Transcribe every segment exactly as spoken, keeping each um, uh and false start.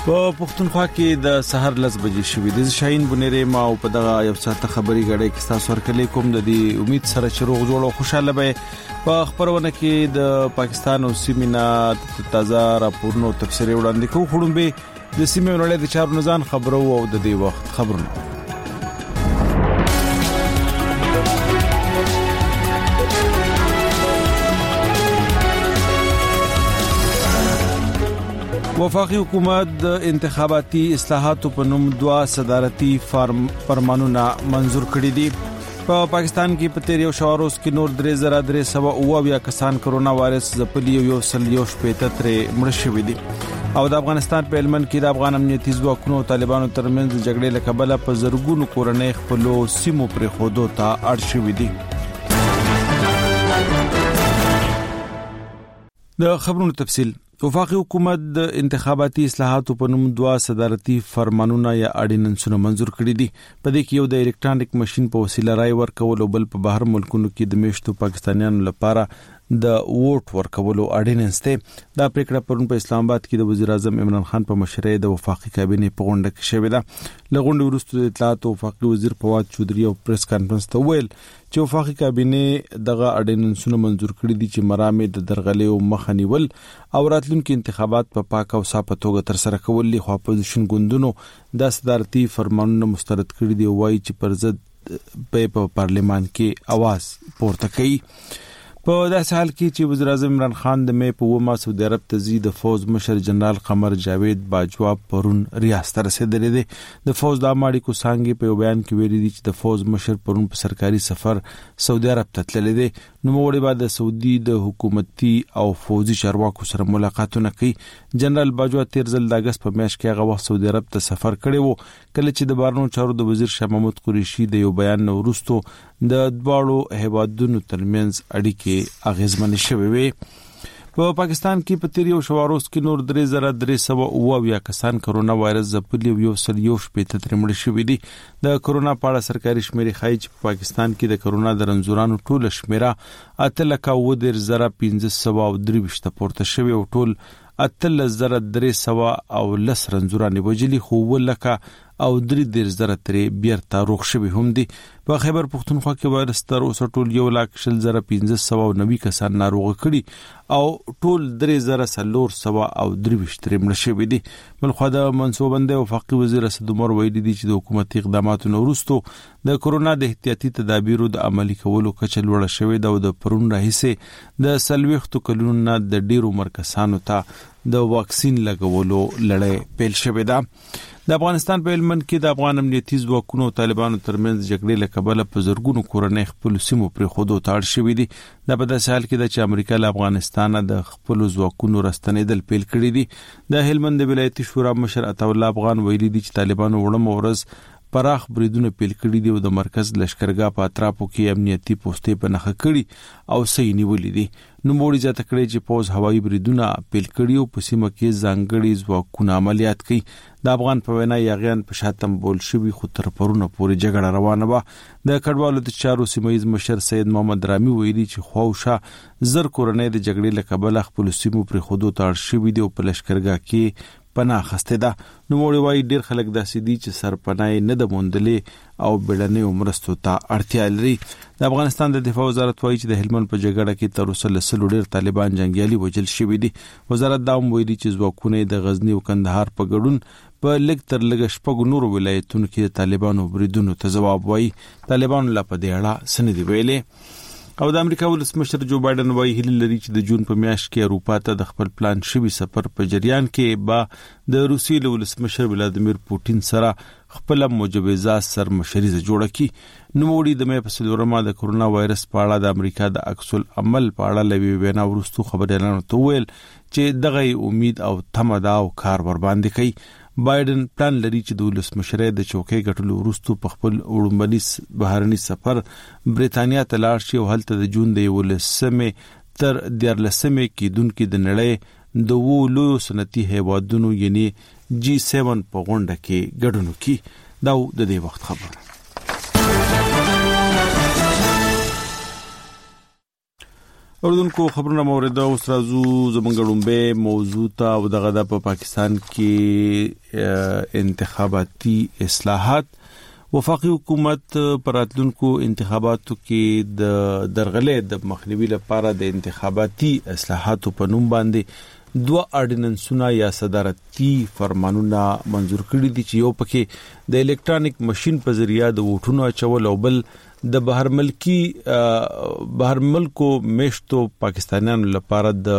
په پښتونخوا کې د سحر لس بجې شوې د شاهین بنيري ما او په دغه یو ساعت خبري غړې کې تاسو ورکلې کوم د دې امید سره چې روغ جوړ او خوشاله به په خبرونه کې د پاکستان او سیمینا تازه راپورونو تفسیر وړاندې کوو خړم به د سیمې ولې د چارو نزان خبرو او د دې وخت خبرونه وفاقي حکومت د انتخاباتي اصلاحاتو په نوم دوا صدارتي فرمانونه منزور کړي دي په پاکستان کې په تیر یو شواروز کې نور درې زره درې سوه اوه بیا کسان کرونا وایرس ځپلي یو سل یو شپېته ترې مړ شوي دي او د افغانستان په هلمند کې د افغان امنیتي ځواکونو او طالبانو ترمنځ جګړې له کبله په زرګونو کورنۍ خپلو سیمو پرې خودو ته اړ شوي دي. د خبرونو تفصیل وفاقي حکومت د انتخاباتي اصلاحاتو په نوم دوا صدارتي فرمانونه یا اډیننسونه منزور کړي دي په دې کې یو د الکترونیک ماشين په وسیله رای ورکول او بل په بهر ملکونو کې د میشتو پاکستانیانو لپاره د ووټ ورکولو اډیننس ته دا پریکړه پرون په اسلام آباد کې د وزیر اعظم عمران خان په مشرۍ د وفاقي کابینې په غونډه کې شوې ده لغونډه وروسته د اطلاعات او وفاقي وزیر فواد چودري او پریس کانفرنس ته ویل چې وفاقي کابینې دغه اډیننسونه منزور کړي دي چې مرامه د درغلې او مخنیول او راتلونکي انتخابات په پاک او صاف توګه تر سره کول لې خو اپوزیشن ګوندونو د صدارتي فرمانونه مسترد کړي دي وایي چې پر ضد په پارلیمان کې आवाज پورته کوي. په داسې حال کې چې وزیر اعظم عمران خان د مې په ومه سعودي عرب ته زی د فوز مشر جنرال قمر جاوید باجوا پرون ریاست ته رسیدلی دی د فوز د اماړي کو څنګه په بیان کې ویلي دي چې د فوز مشر پرون په سرکاري سفر سعودي عرب ته تللی دی نو موږ بعد د سعودي د حکومتي او فوزي چارواکو سره ملاقاتونه کوي. جنرال باجوا تیر ځل د اگست په میاشت کې هغه وخت سعودي عرب ته سفر کړی وو کله چې د بهرنیو چارو د وزیر شاه محمود قریشي د یو بیان وروسته د دواړو هیوادونو ترمنځ اړیکې اغیزمن شوي وي. په پاکستان کې په تیر یو شواروز کې نور درې زره درې سوه اوه بیا کسان کرونا وایرس ځپلي یو سل یو شپېته ترې مړ شوي دي. د کرونا په اړه سرکاري شمیرې ښایي چې په پاکستان کې د کرونا د رنځورانو ټوله شمیره اته لکه اووه دېرش زره پنځه سوه او درې ویشت پورته شوي او ټول اتلس زره درې سوه او لس رنځورانې وجلي خو اووه لکه او درې دېرش زره ترې بیرته روغ شوي هم دي. په خیبر پښتونخوا کې وایرس تر اوسه ټول یو لاک شل زره پنځه سوه او نوي کسان ناروغه کړي او ټول درې زره څلور سوه او درې ویشت ترې مړه شوي دي. بلخوا د منصوبندۍ وفاقي وزیر اسد عمر ویلي دي چې د حکومتي اقداماتو نه وروسته د کرونا د احتیاطي تدابیرو د عملي کولو کچه لوړه شوې ده او د پرون راهیسې د څلوېښتو کلونو نه د ډېرو عمر کسانو ته د واکسین لګولو لړۍ پیل شوې ده. د افغانستان په هلمند کې د افغان امنیتي ځواکونو او طالبانو ترمنځ جګړې له کبله په زرګونو کورنۍ خپل سیمو پرې خودو ته اړ شوي دي. دا په داسې حال کې ده چې امریکا له افغانستانه د خپلو ځواکونو راستنېدل پیل کړي دي. د هلمند د ولایتي شورا مشر عطاالله افغان ویلي دي چې طالبانو وړم ورځ پراخ بریدونه پیل کړي دي او د مرکز لشکرګاه په اطرافو کې امنیتي پوسټې په نښه کړي او صحیح نیولې دي. نو موږ ځکه کړی چې پوز هوایي بریدونه پیل کړي او په سیمه کې ځانګړي ځواکونه عملیات کوي. د افغان په وینا یاغیان په شاتم بول شوي خو تر پرونه پورې جګړه روانه وه. د کډوالو د چارو سیمهیز مشر سید محمد رامي ویلي چې خواوشا زر کورنۍ د جګړې له کبله خپل سیمو پرې خودو ته اړ شوي دي او په لشکرګاه کې پناه اخیستې ده. نو موږ وایي ډېر خلک داسې دي چې سرپناه نه ده موندلې او بیړنیو مرستو ته اړتیا لري. د افغانستان د دفاع وزارت وایي چې د هلمند په جګړه کې تر اوسه له سلو ډېر طالبان جنګیالي وژل شوي دي. وزارت دا هم ویلي چې ځواکونه د غزني او کندهار په ګډون په لږ تر لږه شپږو نورو ولایتونو کې د طالبانو بریدونو ته ځواب وایي. طالبانو لا په دې اړه څه نه دي ویلي. او د امریکا ولسمشر جو بایدن وایي هیله لري چې د جون په میاشت کې اروپا ته د خپل پلان شوي سفر په جریان کې با د روسیې له ولسمشر ولادیمیر پوتین سره خپل مجوزه سرمشریزه جوړه کړي. نو وړي د مې په سلورمه د کرونا وایرس په اړه د امریکا د عکس العمل په اړه لوي وینا ورستو خبرونه تو ویل چې دغه امید او تمه دا او کار ور باندې کوي. بایدن پلان لري چې د ولسمشرۍ د چوکۍ ګټلو وروسته په خپل وړاندیز بهرني سفر بریتانیا ته لاړ شي او هلته د جون د یولسمې تر دیارلسمې کېدونکې د نړۍ د وو لویو صنعتي هیوادونو یعنی جی سیون په غونډه کې ګډون کوي. دا د دې وخت خبره. اردوونکو خبرونه مورده اوس راځو زمونږ لومبه موضوع ته او دغه د پاکستان کې انتخاباتي اصلاحات. وفاقي حکومت پراتلونکو انتخاباتو کې د درغلې د مخنیوي لپاره د انتخاباتي اصلاحاتو په نوم باندې دوه اورډیننسونه یا صدارتي فرمانونه منزور کړي دي چې یو پکې د الکترونیک ماشين په ذریعہ د ووټونو اچول او بل د بهر ملکی بهر ملکو میشتو پاکستانیانو لپاره د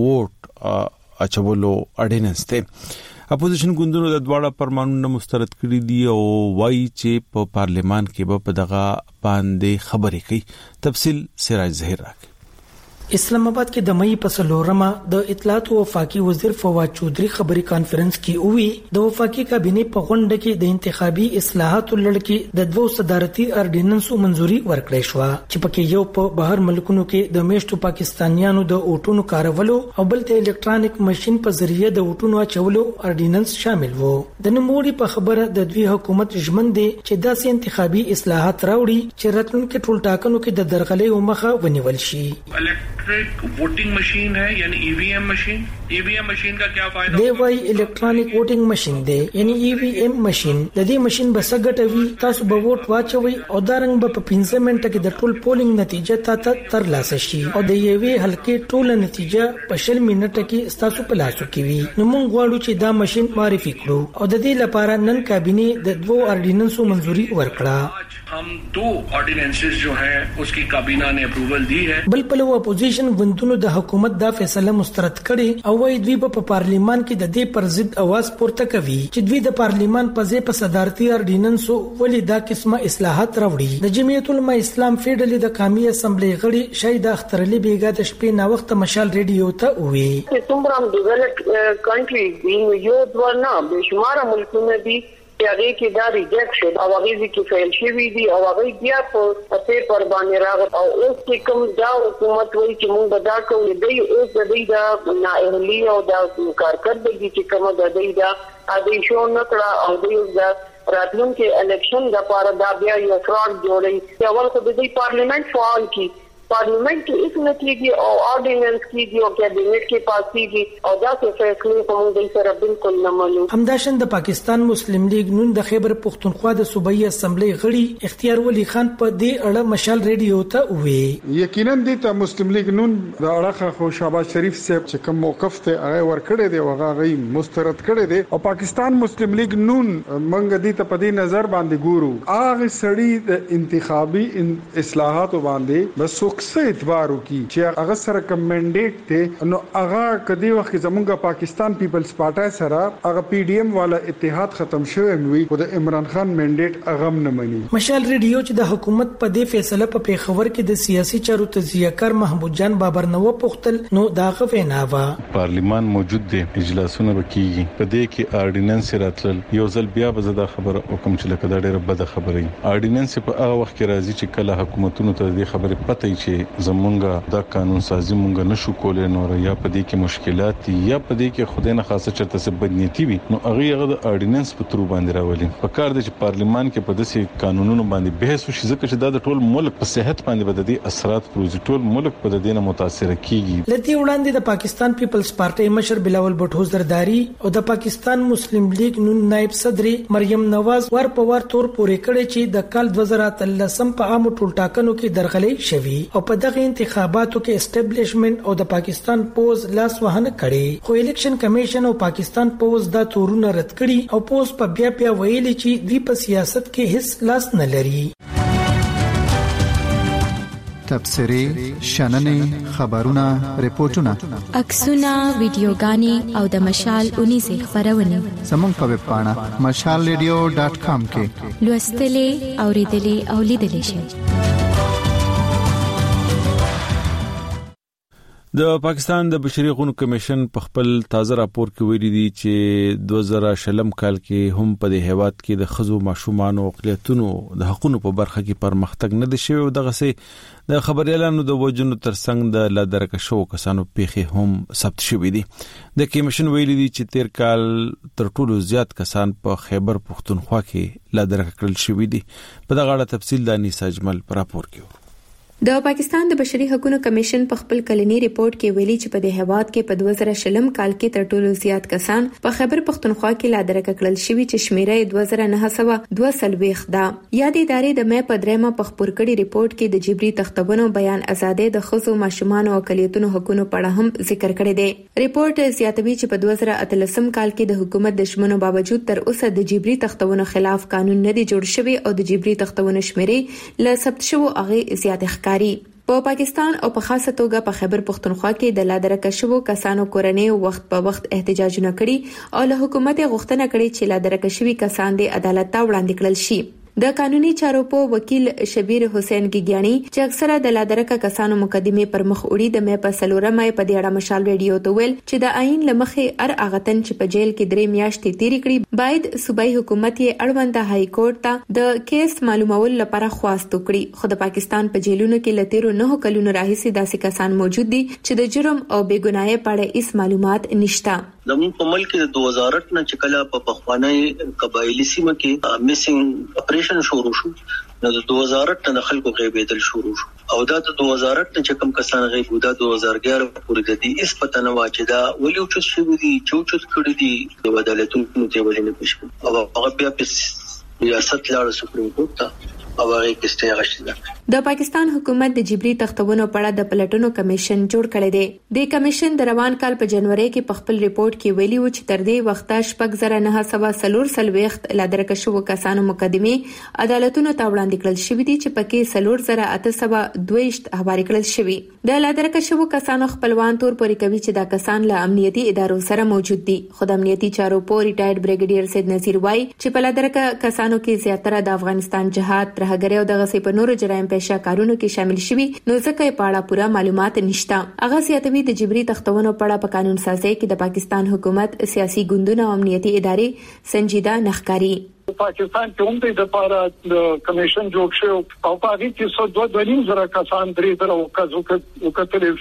ووټ اچولو اورډیننس ته. اپوزیشن ګوندونو د دواړه فرمانونه مسترد کړي دي او وایي چې په پارلیمان کې به په دغه باندې خبرې کوي. تفصیل سراج ظهیر راکړي. اسلام آباد کې د مئی په څلورمه د اطلاعات او وفاقي وزیر فواد چودھری خبري کانفرنس کې وی د وفاقي کابینه په غونډه کې د انتخابي اصلاحاتو لړ کې د دوه صدارتي اورډیننسو منزوري ورکړې شو چې پکې یو په بهر ملکونو کې د میشتو پاکستانیانو د اوټونو کارولو او بل د الکترونیک ماشين په ذریعہ د اوټونو اچولو اورډیننس شامل وو. د نوموړي په خبره د دوی حکومت ژمن دي چې داسې انتخابي اصلاحات راوړي چې راتلونکي ټول ټاکنو کې د درغلې او مخه ونیول شي. Voting machine है यानी ईवीएम मशीन. ईवीएम मशीन का क्या फायदा? دی وای الکترونیک ووټینګ ماشين دی یعنی ای وی ایم ماشين. د دې ماشين به سګټوي تاسو به ووټ واچوي او دا رنګ به په پنځه منټه کې د ټول پولینګ نتیجه تاسو تر لاسه شي او د یوې حلقې ټول نتیجه په شل منټه کې تاسو په لاسو کې وي. نو موږ غواړو چې دا ماشين معرفي کړو او د دې لپاره نن کابینه د دوه اورډیننسو منزوري ورکړه. हम दो ऑर्डिनेंसेस जो हैं उसकी काबीना ने अप्रूवल दी है. बल पलो अपोजिशन गुंदونو د حکومت دا فیصله مسترد کړي او وايي دوی په پارلیمان کې د دې پر ضد आवाज پورته کوي چې دوی د پارلیمان په ځای په صدارتي اورډیننسو ولې دا قسمه اصلاحات راوړي. د جمعیت العلماء اسلام فیډرالي د قومي اسمبلی غړي شهید اختر علي بیګا د شپې نا وخت مشال ریډیو ته وی چې څومره ډیولپډ کنټری دی یو دوه نه بشمار ملکونه دي چې هغه کې دا ریجیکټ شو او هغه کې فیل شوی دی او هغه بیا په پیپر باندې راغی او اوس کې کوم دا حکومت وایي چې موږ به دا کوو دی اوس د دې دا نااهلي او دا کارکردګي چې کوم د دې دا اده شو نه کړه او دې دا راتلونکي الیکشن د لپاره دا بیا یو فراډ جوړي. اول خو د دې پارلیمنت فعال کی پارلیمنت کې اس نتیجه او اورډیننس کیږي او کابینټ کې پاس کیږي او دا څه فیصله کوم د سره بالکل نه منو. همداشن د پاکستان مسلم لیگ نون د خیبر پختونخوا د صوبایي اسمبلی غړي اختیار ولی خان په دې اړه مشال ریډیو ته وی یقینا د ته مسلم لیگ نون د اړه خو شهباز شریف صاحب چې کوم موقف ته هغه ور کړی دی او هغه مسترد کړی دی او پاکستان مسلم لیگ نون منګ دي ته په دې نظر باندې ګورو هغه سړی د انتخابي اصلاحات باندې بس څه اعتبار وکي چې هغه سره کوم منډیټ ته نو هغه کدی وخت زمونږ پاکستان پیپلز پارټي سره هغه پی ډی ایم والا اتحاد ختم شوی وي او د عمران خان منډیټ هغه نه مني. مشال ریډیو چې د حکومت په دې فیصله په پیښور کې د سیاسي چارو تجزیه‌کار محمود جان بابر نو پختل نو داغه ویناوه پارلیمان موجود دی اجلاسونه وکيږي په دې کې اورډیننس راتل یو ځل بیا به زده خبره حکم چې لکه دا ډیره بده خبره اورډیننس په هغه وخت کې راځي چې کله حکومتونو ته دې خبره پته وي چې زمونږه دا قانون سازي مونږ نشو کولای نو یا په دې کې مشکلات دي یا په دې کې خدای نه خاصه چرته څه بدنيتي وي نو هغه هغه د اورډیننس په تر باندې راولي. په کار دي چې پارلیمان کې په داسې قانونونو باندې بحث وشي ځکه چې دا د ټول ملک په صحت باندې بددي اثرات پروزي ټول ملک په دې نه متاثر کیږي. لدی وړاندې د پاکستان پیپلز پارټي مشر بلاول بټو زرداری او د پاکستان مسلم لیگ نون نائب صدر مریم نواز ور په ور تور پورې کړي چې د کال دوه زره اتلسم په عام ټول ټاکنو کې درغلې شوي او په دغه انتخاباتو کې اسټابلیشمنت او د پاکستان پوز لاس وهنه کړي خو الیکشن کمیشن او پاکستان پوز دا تورونه رد کړي او پوز په بیا بیا ویلي چې دوی په سیاست کې هیڅ لاس نه لري. تبصري شننې خبرونه ریپورتونه عکسونه ویډیوګانې او د مشال اونیزه خبرونه زموږ په ویب پاڼه مشال ریډیو ډاٹ کام کې لوستلې اوریدلې او لیدلې شئ. د پاکستان د بشري حقوقو کمیشن په خپل تازه راپور کې ویلي دي چې دوه زره شلم کال کې هم په دې هیواد کې د خزو ماشومان او اقلیتونو د حقوقو په برخه کې پرمختګ نه دي شوی او دغه سي د خبريالانو د وجنو ترڅنګ د لادرکه شو کسانو پیخي هم ثبت شوی دي. د کمیشن ویلي دي چې تیر کال تر ټولو زیات کسان په خیبر پختونخوا کې لادرکه کړل شوی دي. په دغه اړه تفصیل د انیس اجمل پر راپور کې د پاکستان د بشري حقوقو کمیشن په خپل کلنی ریپورت کې ویلي چې په دې هیواد کې په دوه زره شلم کال کې تر ټولو زیات کسان په خیبر پختونخوا کې لا درک کړل شوی چې شمیره دوه زره نه سوه دوه سلويخ ده. یادې ادارې د مې په درېمه په خبر کړي ریپورت کې د جبري تختونو بیان آزادۍ د خزو ماشومان او اقلیتونو حقوقو په اړه هم ذکر کړی دی. ریپورت زیاتوي چې په دوه زره اتلسم کال کې د حکومت د شمنو باوجود تر اوسه د جبري تختونو خلاف قانون نه دی جوړ شوی او د جبري تختونو شمیره ل ثبت شو هغه زیات ښکاری. په پاکستان او په خاصه توګه په خیبر پختونخوا کې د لادرکه شوو کسانو کورنۍ وخت په وخت احتجاجونه کړي او له حکومت غوښتنه کړې چې لادرکه شوي کسان د عدالت ته وړاندې کړل شي. د قانوني چارو په وکیل شبیر حسین گیګیانی چې اکثره د لادرکه کسانو مقدمه پر مخ وړي د مې په سلورمه په دې اړه مشال ریډیو ته ویل چې د آئین لمخې ار اغتن چې په جیل کې درې میاشتې تیری کړي باید صوبایي حکومت یې اړوند های کورټ ته د کیس معلومول لپاره خواست وکړي. خو د پاکستان په جیلونو کې لتیرو نه کلونو راهیسې داسې کسان موجود دي چې د جرم او بېګناهۍ په اړه هیڅ معلومات نشته. زموږ په ملک کې د دوه هزار اته نه چې کله په پخوانی قبایلی سیمه کې میسنګ اپریشن شروع شو نو د دوه هزار اته نه خلکو غیبېدل شروع شو او دا د دوه هزار اته چې کوم کسان غیب ودا دوه هزار اګیاره پورې د دې اس پته نه واچي دا ولې او څه شوی دي چې څه کړی دي د عدالتونو ته ولې نه پښو او هغه بیا په ریاست لاړ سپریم کورټ ته او هغه کې ستې د پاکستان حکومت د جبري تختونو په اړه د پلټونو کمیشن جوړ کړی دی. د کمیشن د روان کال په جنوري کې په خپل ریپورت کې ویلي و چې تر دې وخته شپږ زره نه سوه څلور سلويخت لادرکه شوو کسانو مقدمه عدالتونو ته وړاندې کړل شوې دي چې پکې څلور زره اته سوه دویشت حواله کړل شوی. د لادرکه شوو کسانو خپلوان تور پورې کوي چې دا کسان له امنیتي ادارو سره موجود دي. خو د امنیتي چارو په ریټایرډ بریګیډیر سید نذیر وای چې په لادرکه کسانو کې زیاتره د افغانستان جهاد ترهګری او دغه سي په نورو جرایم پېښه کارونو کې شامل شوي نو ځکه په اړه پوره معلومات نشته. هغه سیاتوي د جبري تختونو په اړه په قانون سازي کې د پاکستان حکومت سیاسي ګوندونه او امنیتي ادارې سنجیده نخکاری. پاکستان کې هم د لپاره د کمیشن جوړ شو او په هغه کې څو دوه دوه نیم زره کسان درې زره وکړو وکړل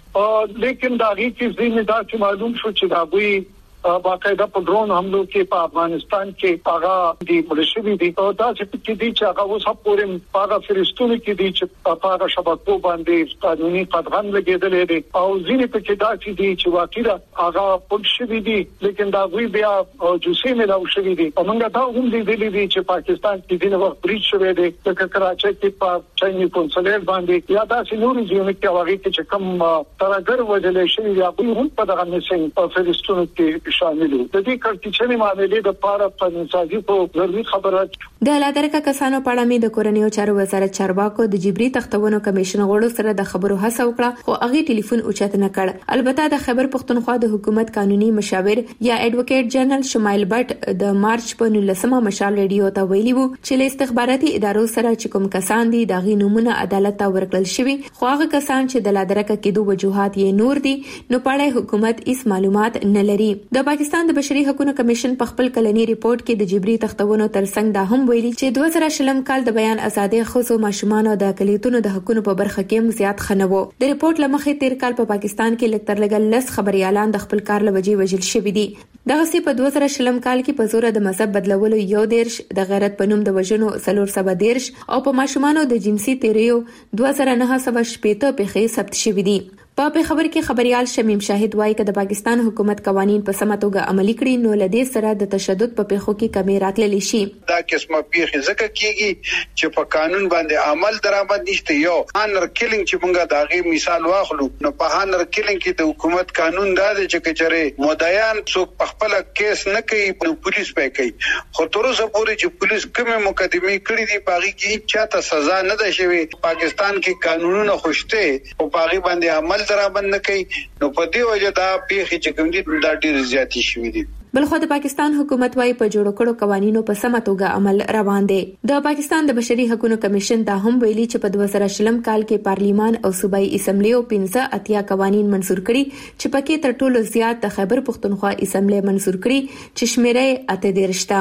شو لیکن دا هغه کې زموږ دا چې معلوم شو چې دا وی باقاعده په ډرون حملو کې په افغانستان کې هغه د ملشوي دي او دا چې کې دي چې هغه اوس پورې هغه فلسطین کې دي چې په هغه شبکو باندې قانوني قدغن لګیدلې دي او ځینې په کې دا چې دي چې واقعا هغه پولیسي دي لیکن دا وی بیا جوسي ملاو شوی دي او موږ دا هم دي دي چې پاکستان کې دغه وخت بریټ شوی دی د کراچۍ کې په چایني کنسولېټ باندې یا دا چې نور ځینې کې هغه کې چې کوم ترګر وجلې شوی یا به هم په دغه نسنګ په فلسطین کې شامل دي. د دې کړکېچنې معاملې د پاره په نساجي په ضروري خبره د لادرکه کسانو په اړه مې د کورنیو چارو وزارت چارواکو د جبري تختونو کمیشن غړو سره د خبرو هڅه وکړه خو هغه ټلیفون اوچت نه کړ. البته د خیبر پختونخوا د حکومت قانوني مشاور یا ایڈوکیټ جنرال شمایل بټ د مارچ په نولسمه مشال ریډیو ته ویلي وو چې له استخباراتي ادارو سره چې کوم کسان دي د غي نمونه عدالت ته ورکړل شوی خو هغه کسان چې د لادرکه کېدو وجوهات یې نور دي نو په اړه حکومت هیڅ معلومات نه لري. د پاکستان د بشري حقوقو کمیشن په خپل کلنی ریپورت کې د جبري تختونو ترڅنګ دا هم ویلي چې دوه زره شلم کال د بیان ازادي خصو ماشومان او د اقلیتونو د حقوقو په برخه کې زیات خنوو. د ریپورت لمخې تیر کال په پاکستان کې لکتر لګل لس خبريالان د خپل کار لوجي وجل شوی دي. دغه سي په دوه زره شلم کال کې په زور د مذهب بدلولو یو دیرش د غیرت په نوم د وژنو څلور سوه دیرش او په ماشومانو د جنسي تیریو دوه زره نه سوه شپږ پیښې ثبت شوې دي. په خبر کې خبريال شمیم شاهد وایي چې د پاکستان حکومت قوانين په سمه توګه عملي کړي نو لدې سره د تشدد په پیښو کې کمی راتللی شي. دا قسمه پیښې ځکه کیږي چې په قانون باندې عمل درآمد نشته. یو هانر کیلینګ چې موږ دا غي مثال واخلو نو په هانر کیلینګ کې د حکومت قانون دا دی چې کچره مدعیان څوک په خپل کیس نه کوي نو پولیس پې کوي خو تر اوسه پورې چې پولیس کومه مقدمه کړې دي باغی کې چاته سزا نه ده شوی. پاکستان کې قانونونه خوشته او باغی باندې عمل درآمد نه کوي نو په دې وجه دا پیښې چې کوم دي دا ډېر زیاتې شوې دي. بلخو د پاکستان حکومت وايي په جوړ کړو قوانینو په سمه توګه عمل روان دي. د پاکستان د بشري حقوقو کمیشن دا هم ویلي چې په دوه زره شلم کال کې پارلیمان او صوبایي اسمبلی او پنځه اتیا قوانین منزور کړي چې پکې تر ټولو زیات د خیبر پختونخوا اسمبلی منزور کړي چې شمیره اته دیرشته.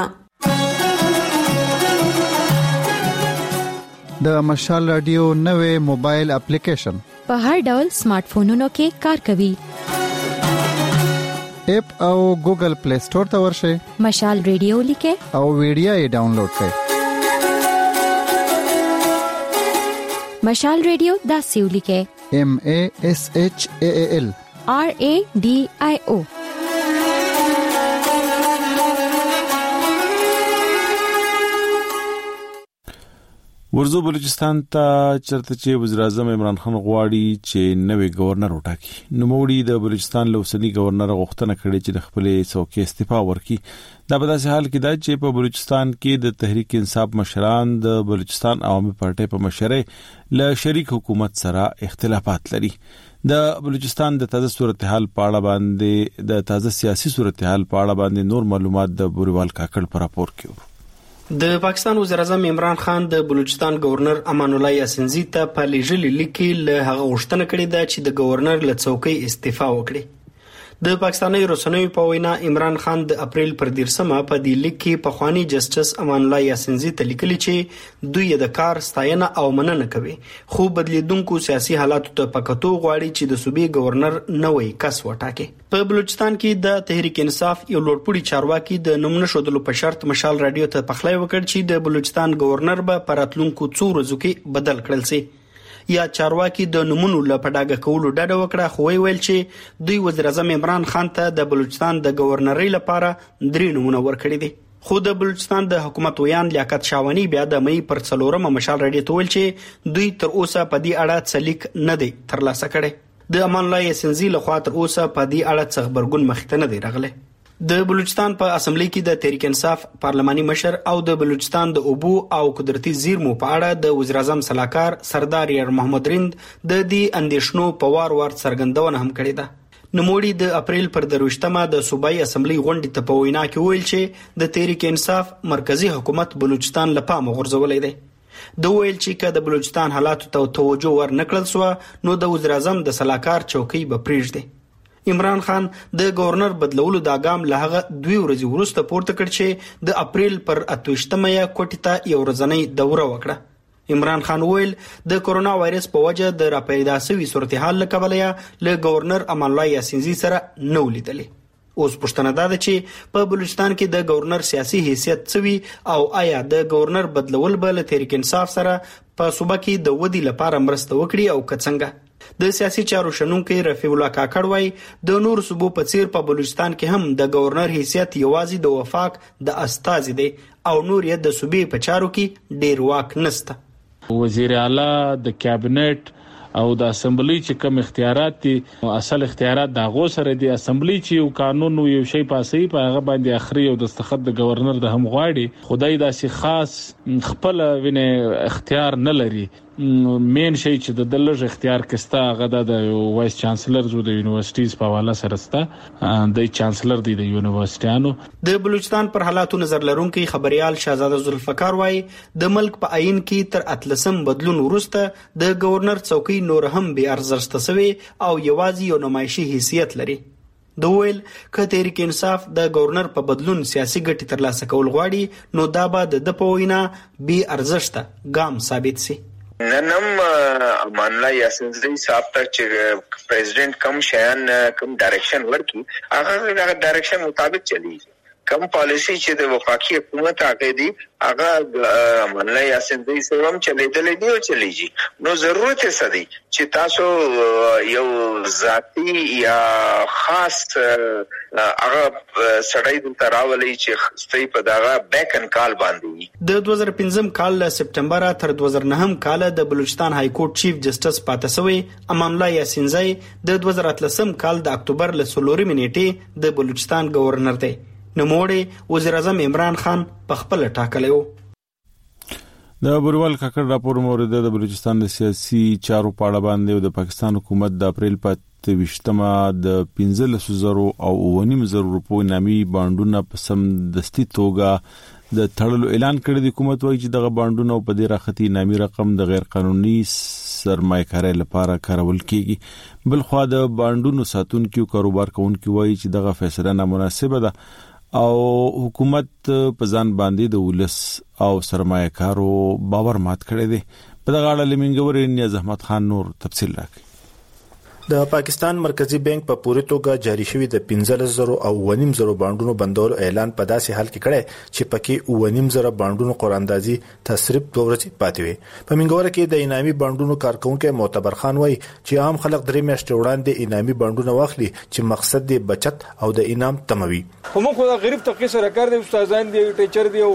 د مشال رادیو نوې موبایل اپلیکیشن په هر ډول سمارټ فونونو کې کار کوي. اپ او ګوګل پلی سٹور ته ورشئ. مشال ریډیو لیکه او ویډیو یې ډاونلوډ کړئ. مشال ریډیو دا سیولی کې M A S H A A L R A D I O. ورزو بلوچستان ته چرته چې وزیر اعظم عمران خان غواړي چې نوې گورنر وټاکي. نو موړي د بلوچستان لوسنی گورنر غوښتنه کړې چې د خپل څوکۍ استعفا ورکړي. دا په داسې حال کې دا چې په بلوچستان کې د تحریک انصاف مشران د بلوچستان عوامي پارټۍ په مشرۍ له شریک حکومت سره اختلافات لري. د بلوچستان د تازه صورتحال په اړه باندې د تازه سیاسي صورتحال په اړه باندې نور معلومات د بوریوال کاکړ پر راپور کې. د پاکستان وزیر اعظم عمران خان د بلوچستان گورنر امان الله یاسینزی ته په لیږلي لیک له هغه غوښتنه کړې ده چې د گورنر له څوکۍ استعفا وکړي. د پاکستاني رسنیو په وینا عمران خان د اپریل پر دیرشمه په دې لیک کې په خواني جسټس امان الله یاسینزی ته لیکلي چې دوی د کار ستاینه او مننه کوي، خو بدلیدونکو سیاسي حالاتو ته پکتو غواړي چې د صوبې گورنر نوې کس وټاکي. په بلوچستان کې د تحریک انصاف یو لوړپوړي چارواکي د نوم نشودلو په شرط مشال رادیو ته پخلی وکړ چې د بلوچستان گورنر به په راتلونکو څو ورځو کې بدل کړل شي. یا چارواکي د نمونو له پډاګه کولو ډډه وکړه، خو ویل چې دوی وزیر اعظم عمران خان ته د بلوچستان د گورنرۍ لپاره درې نمونه ورکړي دي. خو د بلوچستان د حکومت ویان لیاقت شاونی بیا د مې پر څلورمه مشال رادیو ته ویل چې دوی تر اوسه په دې اړه څلیک نه دی ترلاسه کړي. د امان الله یاسینزی له خوا تر اوسه په دې اړه څه خبرګون مخته نه دی راغلی. د بلوچستان په اسمبلی کې د تحریک انصاف پارلماني مشر او د بلوچستان د اوبو او قدرتي زیرمو په اړه د وزیر اعظم صلاحکار سردار یار محمد رند د دې اندیشنو په وار وار څرګندونه هم کړې ده. نوموړي د اپریل پر دروشتمه د صوبایي اسمبلی غونډې ته په وینا کې ویل چې د تحریک انصاف مرکزی حکومت بلوچستان له پامه غورځولې دی. د ویل چې که د بلوچستان حالاتو ته توجه ور نکړل سو نو د وزیر اعظم د صلاحکار چوکۍ به پریږدي. عمران خان د گورنر بدلولو دا ګام له هغه دوی ورځې وروسته پورته کړ چې د اپریل پر اتوشتمه کوټې ته یو ورځنۍ دوره وکړه. عمران خان ویل د کورونا وایرس په وجه د راپیدا شوي صورتحال له کبله له گورنر امان الله یاسینزی سره نو لیدلې. اوس پوښتنه ده چې په بلوچستان کې د گورنر سیاسي حیثیت څه او آیا د گورنر بدلول به له تحریک انصاف سره په صوبه کې د ودی لپاره مرسته وکړي او که څنګه. د سیاسي چارو شنونکي رفیع الله کاکړ وايي د نور صوبو په څیر په بلوچستان کې هم د گورنر حیثیت یوازې د وفاق د استازي دی او نور یې د صوبې په چارو کې ډیر واک نشته. وزیر اعلی د کابینټ او د اسمبلی چې کوم اختیارات دي اصل اختیارات د غو سره دي. اسمبلی چې یو قانون یو شی پاسي په هغه باندې اخري او دستخط د گورنر د هم غواړي، خدای داسې خاص خپل وینه اختیار نه لري. مین شي چې د دلج اختیار کستا هغه د وایس چانسلر زو د یونیورسيټیز په حواله سره ستا د چانسلر دی د یونیورسيټانو. د بلوچستان پر حالاتو نظر لرونکي خبريال شاهزاده ذوالفقار وايي د ملک په عین کې تر اتلسم بدلون وروسته د گورنر څوکۍ نور هم بي ارزښت شوی او یوازې یو نمایشي حیثیت لري. د ویل ک تحریک انصاف د گورنر په بدلون سیاسي ګټې ترلاسه کول غواړي نو دا به د پوینا بي ارزښت ګام ثابت سي. ننم امان الله یاسینزی صاحب ته چې پریزیدنت کم شیان کم ډایرکشن ورکي هغه د ډایرکشن مطابق چلی. کم پالیسی چې د وفاقي حکومت هغه دی هغه امان الله یاسینزی سره هم چلیدلې دی او چلیږي. نو ضرورت یې څه دی چې تاسو یو ذاتی یا خاص هغه سړی د تراولي چې ستې په دغه بیک ان کال باندې. د دوه زره پنځم کال له سپټمبر تر دوه زره نهم کال د بلوچستان های کورټ چیف جسټس پاتسوي امان الله یاسینزی د دوه زره اتلسم کال د اکتوبر له څلورمې نیټې د بلوچستان گورنر دی. نوموړي وزیر اعظم عمران خان په خپل ټاکلی و. د بوریوال کاکړ راپور مورد د بلوچستان د سیاسي چارو په اړه باندې د پاکستان حکومت د اپریل په ویشتمه د پنځلس زره او ونیم زره روپو نامي بانډونه په سم دستي توګه د تړلو اعلان کړی دی. حکومت وايي چې دغه بانډونه په دې راختي نامي رقم د غیر قانوني سرمایه‌کارۍ لپاره کارول کیږي. بل خو د بانډونو ساتونکو کاروبار کوونکو وايي چې دغه فیصله نامناسبه ده او حکومت په ځان باندې د ولس او سرمایه‌کارو باور مات کړی دی. په دغه اړه لمنګوري نیاز احمد خان نور تفصیل راکړي. د پاکستان مرکزی بانک په پوره توګه جاری شوی د پنځه زره او ونیم زره باندونو بندولو اعلان په داسې حال کې کړی چې پکې ونیم زره باندونو قراردادي تصرف دوه ورځې پاتې وي. په منګوره کې د انامي باندونو کارکونکو معتبر خان وایي چې عام خلک درې میاشتې وړاندې انامي باندونه واخلي چې مقصد دی بچت او د انعام تموي. کومه خو غریب طبقه سره کار دی، استادان دی، ټیچر دی او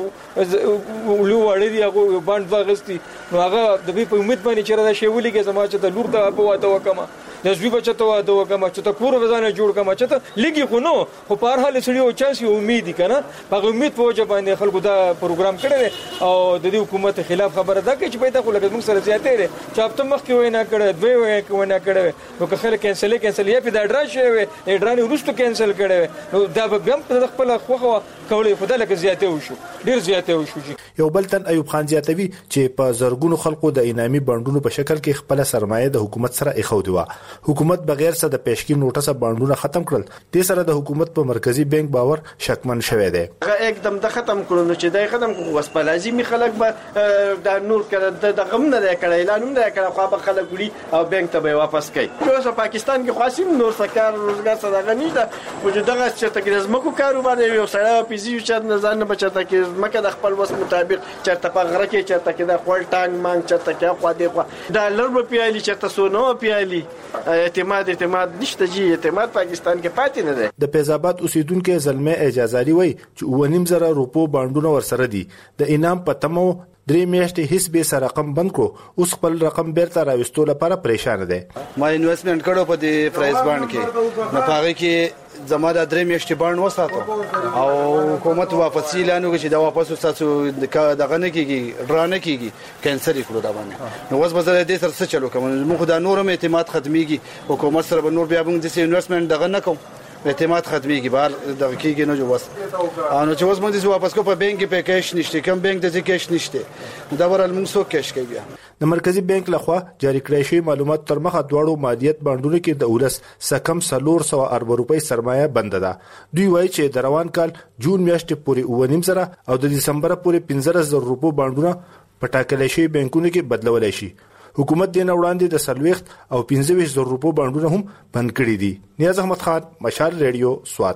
ولو وړي دی، هغه باند واغستی نو هغه د دې په امید باندې چې را شي ولي کې زما چې د لور د په واده وکما د زوی بچته واده وکما چې ته کور وزانه جوړ کما چې ته لګي خو نو خو په هر حال سړي او چانس یو امید کنه په امید په وجه باندې خلکو دا پروګرام کړی او د دې حکومت خلاف خبره ده چې پیدا خو لګ موږ سره زیاتې لري چې هفته مخکې وینا کړه دوی وینا کړه نو که خلک کینسل کینسل یا په دا ډرا شي وي ډرانه ورستو کینسل کړي نو دا به هم په خپل خوخه کولې خدای لکه زیاتې وشو ډیر زیاتې وشو. یو بل تن ایوب خان زیاتوي چې په زرګونو خلکو د انامي باندونو په شکل کې خپل سرمایه د حکومت سره اخودي و. حکومت بغیر څه د پیشکی نوټس باندونه ختم کړل. د سره د حکومت په مرکزی بانک باور شکمن شوی دی. هغه एकदम د ختم کړو نو چې دای ختم کو وس په لازمي خلک به د نور کړه د غم نه کړه اعلان نه کړه خو به خلک وړي او بانک ته به واپس کړي. اوس پاکستان کې خاصم نور سکار روزګار صدقه نه ده وجودغه چې تګرزمکو کاروبار یو سړی پیسې چې نه ځان بچته کې مکه د خپل وس مطابق چرته په غره کې چرته کې د خپل ټانګ مانګ چرته کې خو دې خو ډالر په پیالي چرته سونو پیالي اعتماد اعتماد نشته جی اعتماد پاکستان کې پاتې نه ده. د فیضآباد اوسیدونکو زلمه اجازهاري وای چې ونیم زره روپو باندونه ورسره دي د انعام په تمو درې میاشتې هیڅ به سره رقم بند کړو اوس خپل رقم بیرته راوستو لپاره پریشان دي. ما انویسټمنت کړو په دې پرایز باند کې نو پاره کې زما د درې میاشتې باند وساتو او حکومت واپس اعلان وکړي چې دا واپس وساتو دغه نه کیږي ډرانه کیږي کینسل کړو دا باندې نو اوس به زه دې سره څه چلو کوم موږ خدای نورم اعتماد ختميږي حکومت سره به نور بیا موږ د انویسټمنت دغه نه کوم اعتماد ختميږي بهر دغه کېږي نو جوس انو چې اوس باندې واپس کو په بانک په کیش نشته کوم بانک د کیش نشته دا ورل موږ سو کیش کوي. بیا د مرکزی بانک لخوا جاری کړی شوی معلومات تر مخه دواړو مالیات باندونه کې د اولس سکم سلور سو ارب روپۍ سرمایه بند ده. دوی وایي چې د روان کال جون میاشتې پورې ونیم زره او د دسمبر پورې پنځه زره روپو باندونه په ټاکلې شوی بانکونو کې بدلولای شي. حکومت دین وړاندې د سلويخت او پنځه ویشت زره روپو باندونه هم بند کړی دي. نیاز احمد خان، مشال ریډیو، سوات.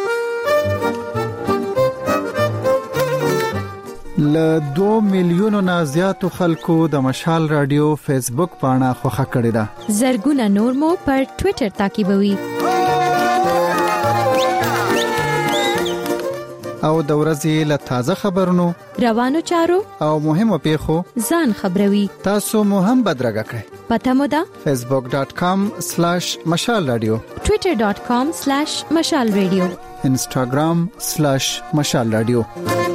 ل دو میلیونو نه زیاتو خلکو د مشال رادیو فیسبوک پاڼه خوښه کړې ده. زرګونه نور مو پر ټوئیټر تعقیبوي. او د ورځې له تازه خبرونو روانو چارو او مهمو پیښو ځان خبروي. تاسو مو هم بدرګه کړئ. پته مو ده facebook dot com slash mashal radio twitter dot com slash mashal radio instagram slash mashal radio.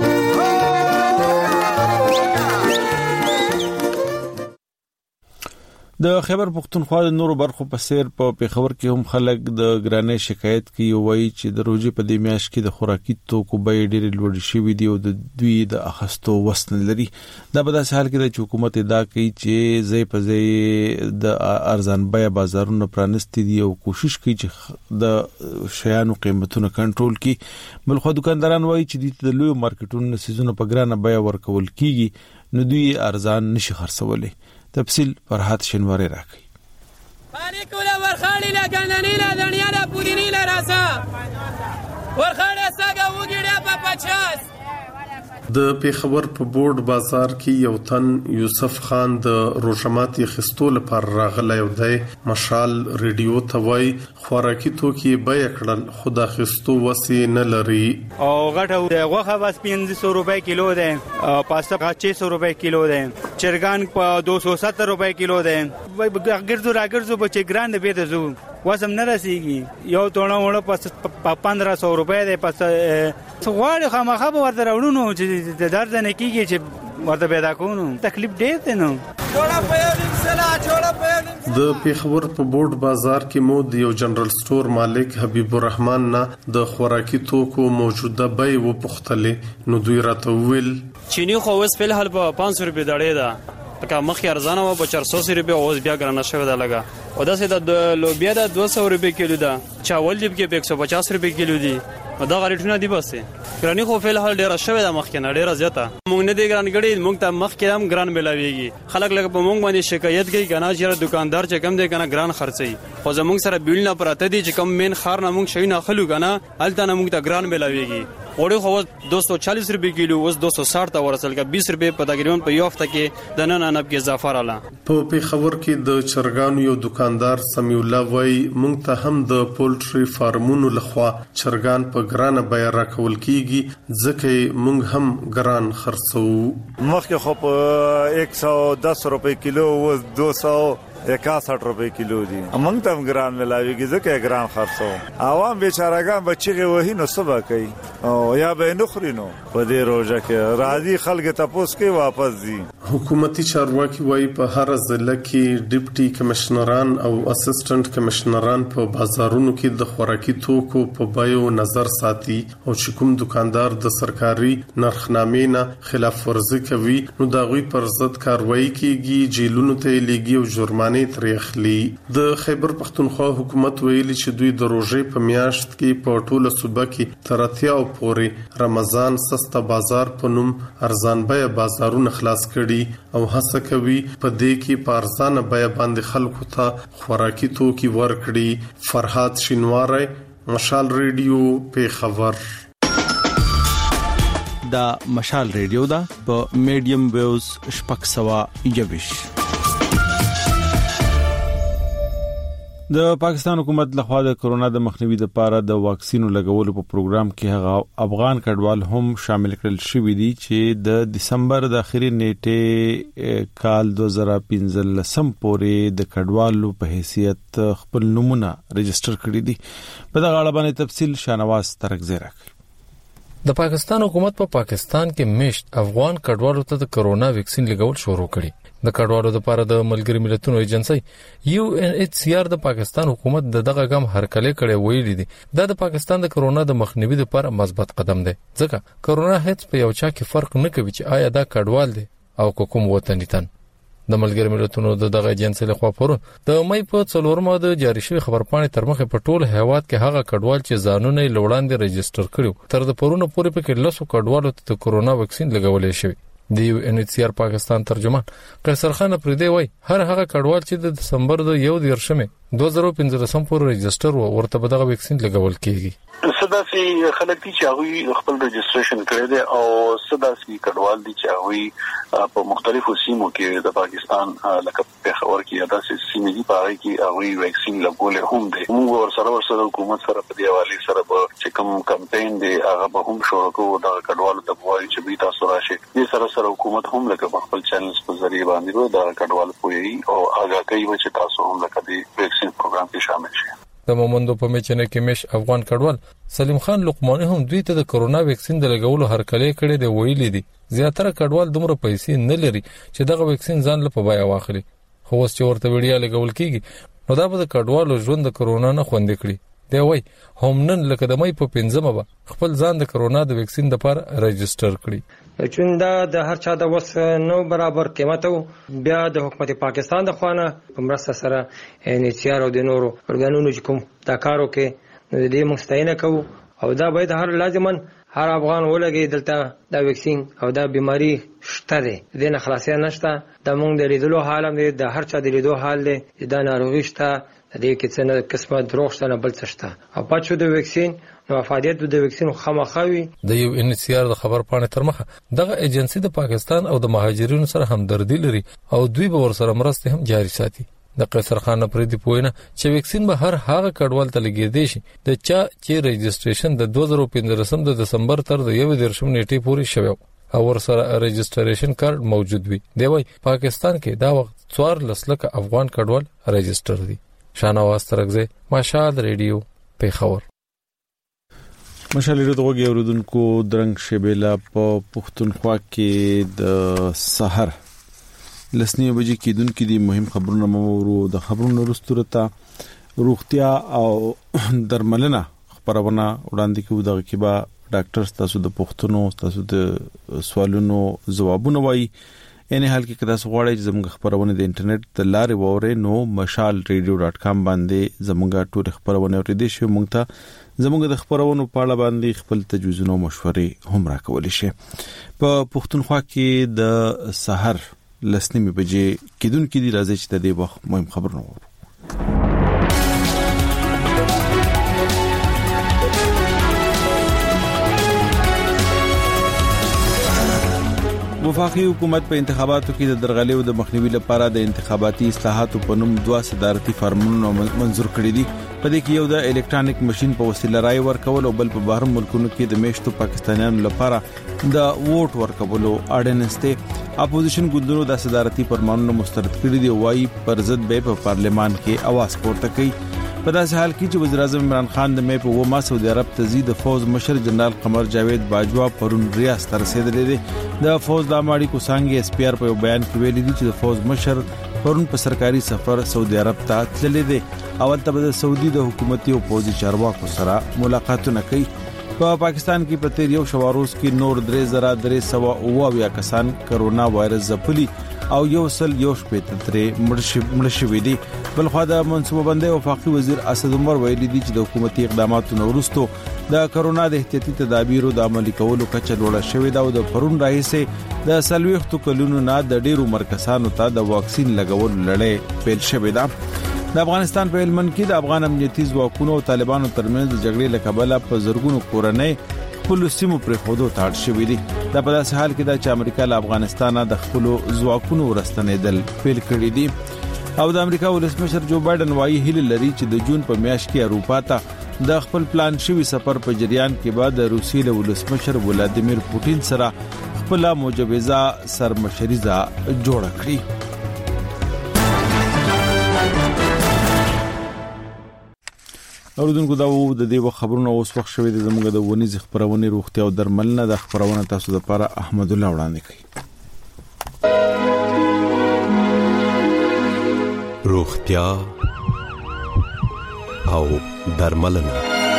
د خیبر پختونخوا د نورو برخو په سیر په پیښور کې هم خلک د ګرانۍ شکایت کوي او وایي چې د روزي په دې میاشت کې د خوراکي توکو بیې ډېرې لوړې شوې دي او د دوی د اخستو وس نه لري. دا په داسې حال کې د حکومت ادعا کوي چې ځای په ځای د ارزان بیه بازارونو پرانستي دي او کوشش کوي چې د شیانو قیمتونه کنټرول کړي. بلخو دکانداران وایي چې د لوی مارکیټونو سيزونو په ګرانه بیه ورکول کیږي نو دوی ارزان نشي خرڅولای. تفصیل فرحات شنواری راکړي. پانی کوله ورخاړي لا ګندنی لا دنیا لا پودینی لا راسا ورخاړي ساګه وګړي په پچاس. د پیښور په بورډ بازار کې یو تن یوسف خان د روشماتي خستو لپاره راغلی او د مشال ریډیو ته وای خوراکي توکي بیه کړل خدا خستو وسی نه لري او غټه غوخه بس پنځه سوه روپے کیلو ده او پاستا شش سوه روپے کیلو ده چرګان په دو سو ستر روپے کیلو ده ګرځو راګرځو بچ ګران دی به زو وسم نه رسیږي یو تونه وړه په پندرہ سو روپے ده پس غواړي خامخا به ورته راوړو چې د درد نه کیږي چې ورته پیدا کوو تکلیف ډېر دی. نو د پیښور په بورډ بازار کې مو د یو جنرال سٹور مالک حبیب الرحمن نه د خوراکي توکو موجوده بیه و پختلې نو دوی راته ویل چینی خو اوس په حال په پانص سو روپے دړې ده که مخکې ارزانه و په چار سو روپے اوس بیا ګرانه شوی ده لګا او داسې د لوبیا د دو سو روپے کیلو ده چاول دی کې په یک سو پچاس روپے کیلو دي دا غریټونه دی بس ګرانی خو په حال ډیر شوه د مخ کې نه ډیر زیاته مونږ نه دی ګران غړي مونږ ته مخ کې هم ګران ملاويږي خلک لکه په مونږ باندې شکایت کوي کنه چې دکاندار چې کم دی کنه ګران خرڅي خو زمونږ سره بیل نه پراته دي چې کم مین خار نه مونږ شوی نه خلو کنه الته نه مونږ ته ګران ملاويږي وړي خو دو سو چالیس روپے کیلو اوس دو سو ساٹھ ته ورسل کا بیس روپے په تقریبا په یو هفته کې د نن انب کې اضافه رااله په پیښور کې د چرګانو یو دکاندار سمیع الله وای مونږ ته هم د پولټری فارمونو لخوا چرګان په ګرانه بیه راکول کیږي ځکه مونږ هم ګران خرڅو مخکې خو په एक सौ दस روپے کیلو او دو سو اکاسठ روپے کیلو دي موږ ته ګران ملاويږي ځکه ګران خرڅو عوام بیچارهګان بچي وهي نو صبح کوي او یا به نخرینو په دې روزه کې راځي خلک تاسو کې واپس دي حکومتي چارواکي وایي په هر ضلع کې ډیپټي کمشنران او اسسټنټ کمشنران په بازارونو کې د خوراکي توکو په بایو نظر ساتي او چې کوم دکاندار د سرکاري نرخنامې نه خلاف ورزي کوي نو دا غوي پر ضد کاروایی کیږي جیلونو ته لګي او جرمانه ترخلی د خیبر پختونخوا حکومت ویلي چې دوی د روزې په میاشت کې په ټوله صوبه کې تراتیا او پوري رمضان سستا بازار په نوم ارزان بیه بازارونه خلاص کړي او هڅه کوي په دې کې په ارزان بیه باندې خلکو ته خوراکي توکي ورکړي فرحات شینواری مشال ریډیو په خبر دا مشال ریډیو دا په میډیم ویوز شپږ سوه یوویش د پاکستان حکومت لخوا د کرونا د مخنیوي لپاره د واکسینو لګولو په پروګرام کې هغه افغان کډوال هم شامل کړل شوې دي چې د دسمبر د اخري نیټه کال دو هزار پنځلس پورې د کډوالو په حیثیت خپل نمونه ريجستره کړی دي په دغه اړه باندې تفصیل شانواز ترکزی راکړي د پاکستان حکومت په پا پاکستان کې مشت افغان کډوالو ته د کرونا ویکسین لګول شروع کړي د کډوالو لپاره د ملګری ملتونو ایجنسی یو ان ایچ سی آر د پاکستان حکومت د دغه ګام هرکلی کړي ویلي دي دا د پاکستان د کرونا د مخنیوي لپاره مثبت قدم دی ځکه کرونا هیڅ په یو چا کې فرق نه کوي چې آیا دا کډوال دی او کوم وطني تن د ملګری ملتونو د دغه ایجنسی لخوا پرون د مې په څلورمه د جاری شوی خبرپاڼې تر مخه په ټول هیواد کې هغه کډوال چې ځانونه لوړاندې ريجستره کړو تر د پرونه پورې په کې لسو کډوالو ته د کرونا ویکسین لګولې شوی د یو ان ایچ سی آر پاکستان ترجمان قیصر خان پردې وای هر هغه کډوال چې د دسمبر د یو دیرشمه دو هزار پنځلس پورې ريجستره ورته به دغه ویکسین لګول کیږي صداسي خلک دي چې هغه خپل ريجستریشن کړی دی او صداسي کډوال دي چې هغه په مختلفو سیمو کې د پاکستان لکه پیښور کې داسې سیمې دي په هغه کې هغه ویکسین لګول هم دي موږ ورسره ورسره حکومت سره په دی حواله سره به چې کوم کمپاین دی هغه به هم شروع کوو د کډوالو ته وایي چې به تاسو راشي دې سره سره حکومت هم لکه خپل چینلز په ذریعہ باندې د کډوالو پوي او هغه کوي چې تاسو هم لکه د ویکسین پروګرام کې شامل شئ د مومندو په میچنه کې مش افغان کډوال سلیم خان لقمانی هم دوی ته د کرونا ویکسین د لګولو هرکلی کړي دی ویلي دي زیاتره کډوال دومره پیسې نه لري چې دغه ویکسین ځان له په بیا واخلي خو اوس چې ورته ویډیا لګول کیږي نو دا به د کډوالو ژوند د کرونا نه خوندې کړي دی وای هم نن لکه د مې په پنځمه به خپل ځان د کرونا د ویکسین لپاره ريجستره کړي چون دا د هر چا د وس نو برابر قیمت بیا د حکومت پاکستان د خوانه په مرسته سره ان ایچ سی آر او د نورو ارګانونو چې کوم دا کارو کې نو دې مستعینه کوو او دا باید هر لازمن هر افغان ولګي دلته دا ویکسین او دا بیماری شته ده د نه خلاصیا نشته د مونږ د لیدلو حال هم د هر چا د لیدلو حال ده د ناروغي شته د دې کې څنګه قسمه دروغ شته نه بل څه شته او پاتې د ویکسین نو افادیت د ویکسین خامخاوي د یو ان ایچ سی آر د خبر پاڼې تر مخه دغه ایجنسی د پاکستان او د مهاجرینو سره همدردی لري او دوی به ورسره مرسته هم جاري ساتي د قیصر خان پردي پوینه چې ویکسین به هر هغه کډوال ته لګیدي شي د چا چې ريجستریشن د دو هزار پنځلس د دسمبر تر د یو دیرشم نیټې پورې شوی او ورسره ريجستریشن کارت موجود وي دی وای پاکستان کې دا وخت څوار لسلک افغان کډوال ريجستر دي شانواز ترکزی مشال ریډیو پیښور مشال ریډیو دغه اوردونکو درنګ شبيلا په پښتونخوا کې د سحر لسنی بجې کې دن کې دي مهم خبرونه مورو د خبرونو وروسته روغتیا او درملنه خبرونه وړاندې کوي دغه کې با ډاکټر تاسو د پښتنو تاسو د سوالونو جوابونه وایي ان حال کې کدا سغواړی چې زموږ خبرونه د انټرنیټ د لارې ووري نو مشال ریډیو ډاٹ کام باندې زموږ ټول خبرونه اوریدي شو. موږ ته زموږ د خبرونو په اړه باندې خپل تجویزونه او مشورې هم راکولی شي. په پښتونخوا کې د سحر لسنیمه بجې کېدون کې دی راځي چې د دې وخت مهم خبرونه وو. وفاقي حکومت په انتخاباتو کې د درغلۍ او د مخنیوي لپاره د انتخاباتي اصلاحاتو په نوم دوه صدارتي فرمانونه منزور کړي دي. په دې کې یو د الکترونیک ماشين په وسیله رائے ورکول او بل په بهر ملکونو کې د میشتو پاکستانیانو لپاره د ووټ ورکولو اډیننس ته اپوزیشن ګوندونو د صدارتي فرمانونه مسترد کړي دي. وايي پر ضد به په پارلمان کې आवाज پورته کوي. په داسې حال کې چې وزیر اعظم عمران خان د مې په ومه سعودي عرب ته زی د فوج مشر جنرال قمر جاوید باجوا پرون ریاض ته رسیدلی دی. د فوج د اماړي کو څنګه اس پی آر په بیان کې ویلي دي چې د فوج مشر پرون په سرکاري سفر سعودي عرب ته تللی دی. اول ته د سعودي د حکومتي او پوځي چارواکو سره ملاقاتونه کوي. په پا پاکستان کې په تیر یو شواروز کې نور درې زره درې سو او یا کسان کرونا وایرس ځپلي او یو سل یو شپې ترې مړشوي دي. بل خو د منصوبه بندي وفاقي وزیر اسد عمر ویلي دي چې د حکومتي اقداماتو وروسته د کرونا د احتیاطي تدابیرو د عملي کولو کچه لوړه شوې ده او د پرون راهیسې د سلويختو کلونو نه د ډیرو مرکزانو ته د واکسین لګولو لړۍ پیل شوې ده. د افغانستان په هلمند کې د افغان امنیتي ځواکونو او طالبانو ترمنځ د جګړې لکبله په زرګونو کورنۍ خپل سیمو پر خودو تاړ شوې دي. دا په داسې حال کې د امریکا له افغانستان د خپل ځواکونو ورستنېدل پیل کړی دي. او د امریکا ولسمشر جو بایدن وايي هیله لري چې د جون په میاشت کې اروپا ته د خپل پلان شوی سفر په جریان کې بعد د روسیې له ولسمشر ولادیمیر پوتین سره خپل مجوزه سرمشریزه جوړ کړي. اوردونکو دا وو د دې خبرونو اوس وخت شوی د زموږ د ونی خبرونه روغتیا او درملنه د خبرونه تاسو لپاره احمد الله وړاندې کوي. روغتیا او درملنه.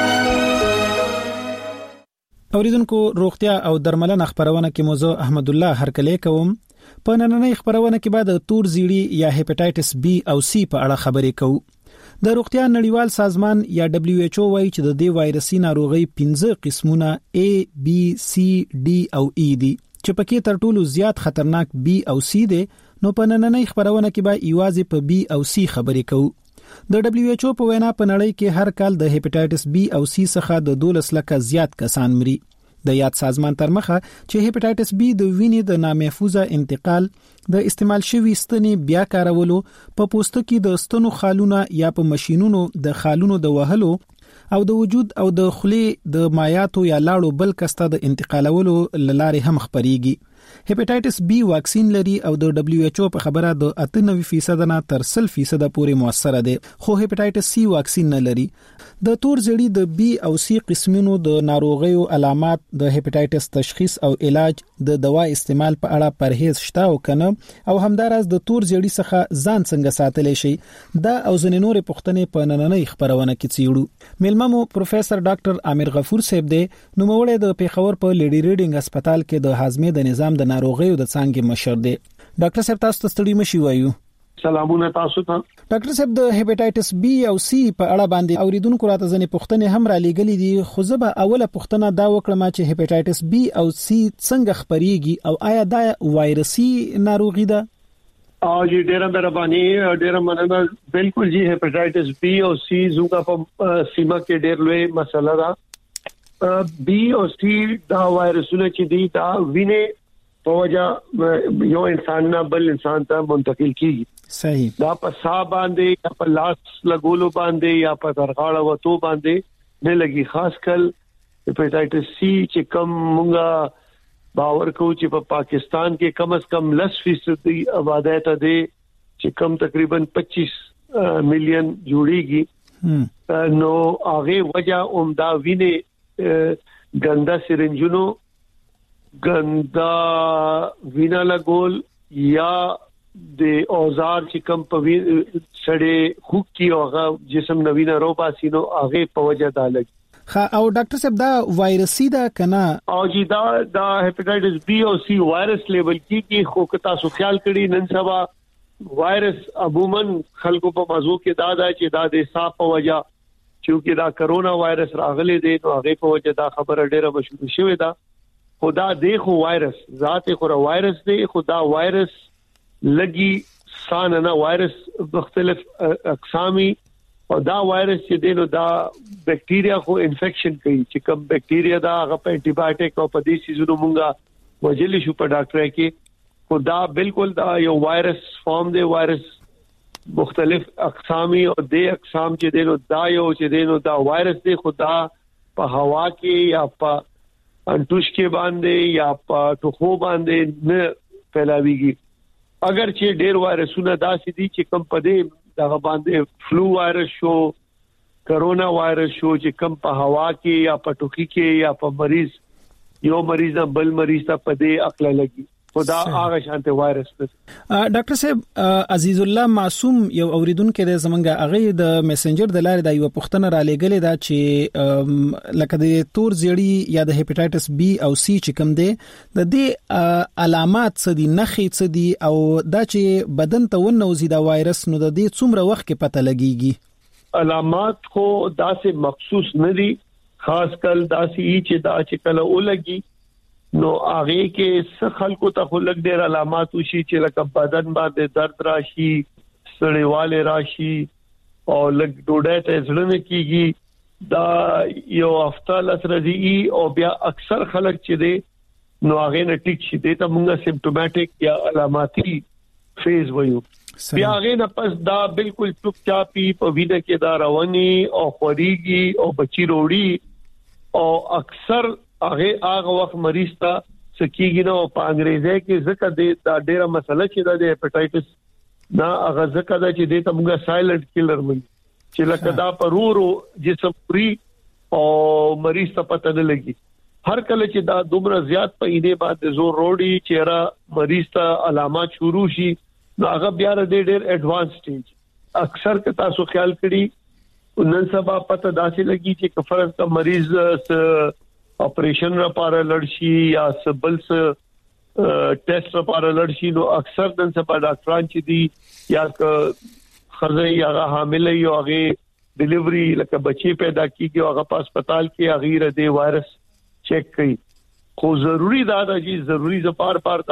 اوریدونکو روغتیا او درملنه خبرونه کې موضوع احمد الله هرکلی کوم. په نننۍ خبرونه کې بعد تور زیړی یا هپاتایټس بی او سی په اړه خبرې کوو. د روغتیا نړیوال سازمان یا دبليو ایچ او وايي چې د دې وایرسي ناروغي پنځه قسمونه A B C D او E دي چې پکې تر ټولو زیات خطرناک B او C دي. نو په نننۍ خبرونه کې به ایوازې په B او C خبرې کوو. د دبليو ایچ او په وینا په نړۍ کې هر کال د هپاتایټس B او C څخه د دولس لکه زیات کسان مري. د یاد سازمان تر مخه چې هپاتایټس B د وینې د نامحفوظه انتقال د استعمال شوی ستنې بیا کارولو په پوستکي د ستنو خالونه یا په ماشينونو د خالونو د وهلو او د وجود او د خلی د مایعاتو یا لاړو بل کسته د انتقالولو لارې هم خبريږي. هپاتایټس بی واکسین لري او د دبليو ایچ او په خبره د اته نوي فیصد نه تر سل فیصد پورې موثره ده. خو هپاتایټس سی واکسین نه لري. د تور زړی د بی او سی قسمونو د ناروغیو علامات، د هپاتایټس تشخیص او علاج، د دوا استعمال په اړه پرهیز شته او کنه او همدارس د تور زړی څخه ځان څنګه ساتلی شي دا او ځنې نورې پوښتنې په نننۍ خبرونه کې څیړو. ملممو پروفیسور ډاکټر عامر غفور صاحب دی، نوموړی د پیښور په لیډي ریډینګ هسپتال کې د هاضمې د نظام د ناروغیو د څانګې مشر دی. ډاکټر صاحب تاسو ته ستړي مشي وایو. سلامونه تاسو ته. ډاکټر صاحب د هپاتایټس بی او سی په اړه باندې اوریدونکو راته ځنې پوښتنې هم را لېږلې دي، خو زه به اوله پوښتنه دا وکړم چې هپاتایټس بی او سی څنګه خپريږي او آیا دا وایرسي ناروغي ده؟ او جی ډیره مهرباني، ډیره مننه. بالکل جی هپاتایټس بی او سی زوګه په سیمه کې ډېر لوی مسله ده. بی او سی دا وایرسونه چې دي دا وینې په وجه یو انسان نه بل انسان ته منتقل کیږي. صحیح. دا په صاحب باندې یا په لاس لګولو باندې یا په غاړه وته باندې نه لګي. خاص کل هپاتایټس سی چې کم مونږه باور کوو چې په پاکستان کې کم از کم لس فیصد آبادی ته دی چې کم تقریبا پچیس میلیون جوړیږي. نو هغه وجه اومدا وینې ګندا سرنجونو ګندا وینا لګول یا د اوزار چې کم په سړې خوک کی اوغه جسم نوینا رو پاسینو هغه په وجه دالګ. خا او ډاکټر صاحب دا وایرسي دا کنه او جی دا دا هپاتایټس بی او سی وایرس لیول کې کې خو کتا سو خیال کړي نن سبا وایرس عموماً خلکو په موضوع کې دا دا چې دا د صاف په وجہ چې دا کرونا وایرس راغلي دی نو هغه په وجه دا خبره ډیره مشهور شوې ده خدا دې خو وایرس ذات خو وایرس دی خدا وایرس لګي سان نه وایرس مختلف اقسامي او دا وایرس چې دی نو دا بیکټیریا خو انفیکشن کوي چې کوم بیکټیریا دا هغه په انټي بایوټیک او په دې سيزونو مونږه وجلی شو په ډاکټر کې خدا بالکل دا یو وایرس فارم دی وایرس مختلف اقسامی او د اقسام چې دینو دا یو چې دینو دا وایرس دی خدا په هوا کې یا په انټوش کې باندې یا په ټوخو باندې نه پھیلاويږي اگر چې ډېر وایرسونه داسې دي چې کم پدې دا باندې فلو وایرس شو کرونا وایرس شو چې کم په هوا کې یا په ټوخي کې یا په مریض یو مریض بل مریض ته پدې عقل لګي خدا هغه شانته وایرس ده ډاکټر صاحب عزیز الله معصوم یو اوریدونکو د زمونږه هغه د میسنجر د لارې د یو پښتنه را لګلې دا چې لکه د تور زیړی یا د هپاتایټس بی او سی چې کوم دي د دې علامات څه دي نښې څه دي او دا چې بدن ته ونوزي دا وایرس نو د دې څومره وخت کې پته لګيږي علامات خو داسې مخصوص نه دي خاص کل داسې چې دا چې کله ولګي نو هغه کې څه خلکو ته خلک ډېر علامات وشي چې لکه بدن باندې درد راشي سړیواله راشي او لګ ډوډۍ ته ځړنه کیږي دا یو هفته لسرځي او بیا اکثر خلک چې دي نو هغه نه ټیک شي ته موږ سیمپټوماتیک یا علاماتي فیز وایو بیا هغه نه پس دا بالکل چوپ چاپی په وینه کې دا رواني او خوريږي او بچی وروړي او اکثر هغه هغه وخت مریض ته سکیږي نو په انګریزي کې ځکه د ډیره مسله چې د هپاتایټس نا هغه ځکه دا چې د تمګه سایلنت کیلر وي چې لکه دا پرورو جسم پری او مریض ته پته نه لګي هر کله چې دا دومره زیات په اینه باندې زور وروړي چې را مریض ته علامات شروع شي نو هغه بیا د ډېر ایڈوانس سټیج اکثر که تاسو خیال کړئ نن سبا پته داسې لګي چې کفرت کا مریض اپریشن لپاره لړشي یا سبل س ټیسټ لپاره لړشي نو اکثر دن سبا ډاکټران چې دي یا خزه یا حامل یو هغه ډیلیوري لکه بچي پیدا کیږي هغه په هسپتال کې غیر د وایرس چیک کوي خو ضروری دا ده چې ضروری ز پار پار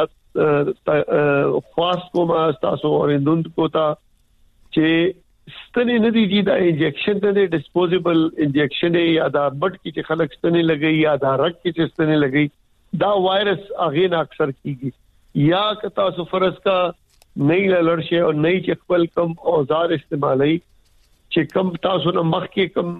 خاص کوم تاسو اوریندون کو تا چې ستنې نه دي چې دا انجکشن ته ډیسپوزیبل انجکشن یا دا بټ کې چې خلک ستنې لګي یا دا رګ کې چې ستنې لګي دا وایرس هغه نه اکثر کیږي یا که تاسو فرض کا نه لړشه او نه چې خپل کم اوزار استعمالي چې کم تاسو نه مخ کې کم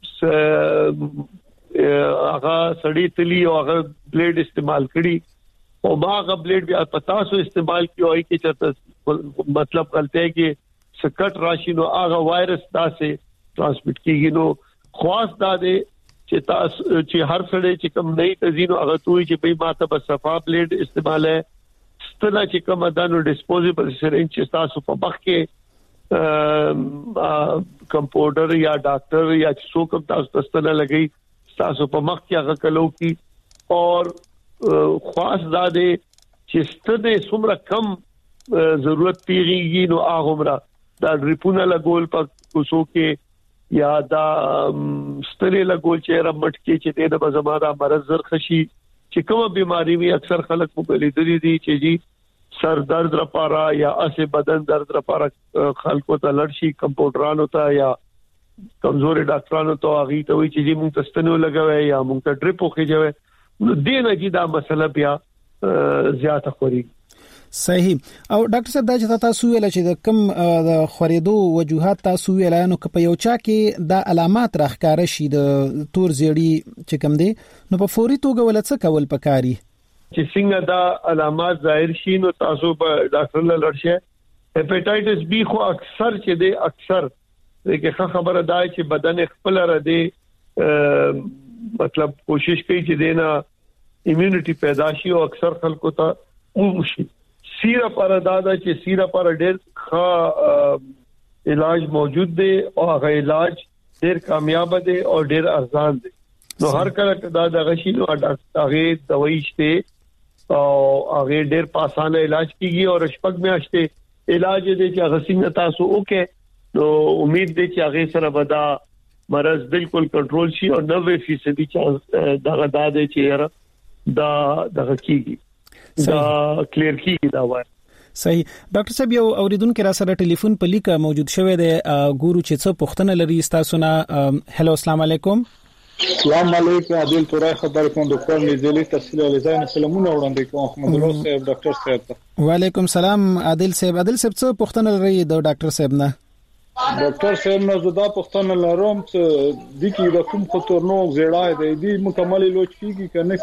هغه سړی تلی او هغه بلیډ استعمال کړي او ما هغه بلیډ بیا پتا سو استعمال کیوي کې چې مطلب غلطه کې سکټ راشي نو هغه وایرس تاسو ترانسمیټ کیږي نو خاص دا دی چې تاسو چې هر څړې چې کوم نه تزینو هغه توي چې به ماته بس صفا بلیډ استعمال ہے ستنه چې کوم دانو ډیسپوزیبل سرنج چې تاسو په مخ کې کمپاوډر یا ډاکټر یا څوک کوم تاسو ستنه لګي تاسو په مخ کې هغه کلو کی اور خاص دا دی چې ستنه څومره کم ضرورت پیږي نو هغه دا ریپونه لګول په کوسو کې یا دا ستنه لګول چې رمټ کې چې د بزماده مرز زر خشي چې کومه بيماري وي اکثر خلک په لیدري دي چې جی سر درد لپاره یا اسه بدن درد لپاره خلکو ته لړشي کمپاوډرانو ته یا کمزوري ډاکټرانو ته هغه ته وي چې جی مونږ تستنو لګوي یا مونږ ته ډریپ وکړي نو دینه چې دا مسله بیا زیاته خوري صحیح او ډاکټر صاحب دا چې تاسو ویل چې د کم د خوريدو وجوهات تاسو ویل نو په یو چا کې د علامات راخکاره شي د تور زیړی چې کم دي نو په فوري توګه ولڅ کول پکاري چې څنګه دا علامات ظاهر شي نو تاسو په ډاکټر له لړشه هپاتایټس بی خو اکثر چې دی اکثر دغه خبره دا چې بدن خپل را دی مطلب کوشش کوي چې دینا ایمونټي پیدا شي او اکثر خلکو ته وشي سیره پر دادا چې سیره پر ډېر ښه علاج موجود دی او هغه علاج ډېر کامیاب دی او ډېر ارزان دی نو هر کله دا د غشي نو هغه دوايي شته او هغه ډېر په اسانه علاج کیږي او شپږ میاشتې علاج دې چې غسینه تاسو وکې نو امید دې چې هغه سره ودا مرض بالکل کنټرول شي او نوے فیصد چانس دغه دا دې چې دا دغه کیږي دا کلیر کیږي دا وایي. صحیح. ډاکټر صاحب یو اوریدونکو را سره ټلیفون په لیکه موجود شوی دی ګورو چې څه پوښتنه لري تاسو نه. هلو السلام علیکم. السلام علیکم. عادل تورای خبر کوم ډاکټر میزلی تحصیل الیزان سلامونه وړاندې کوم. احمد الله صاحب ډاکټر صاحب. وعلیکم السلام عادل صاحب. عادل صاحب څه پوښتنه لري د ډاکټر صاحب نه؟ ډاکټر صاحب نو زدا پښتون لروم چې د کی د کوم خطرنو زیړای دی دی مکمل لوچ کیږي کنه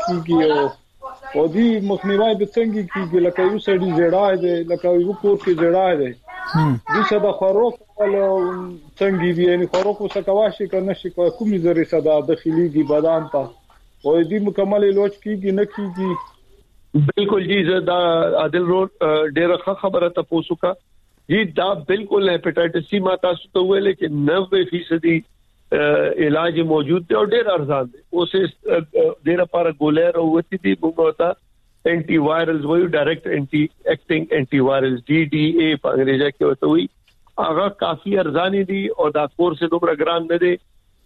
کیږي او دی مخنیوي به څنګه کیږي لکه یو سړي زیړای دی لکه یو کور کې زیړای دی د څه د خوراک ول څنګه دی یعنی خوراک څه کواشي کنه شي کومې زری صدا داخليږي بدن ته او دی مکمل لوچ کیږي نه کیږي. بالکل جی زدا عادل روډ ډیره خبره ته پوسوکا جی دا بالکل هیپاټایټس سی ما تاسو ته ویل چې نوے فیصد علاج موجود دی او ډیر ارزان دی. اوسه ډیر لپاره ګولر او وتی دی بوګوتا انټي وایرلز وایو ډایرکټ انټي اکټینګ انټي وایرلز ډي ډي اي په انګریزي کې وته وي هغه کافي ارزان دي او دا کورس دومره ګران نه دی.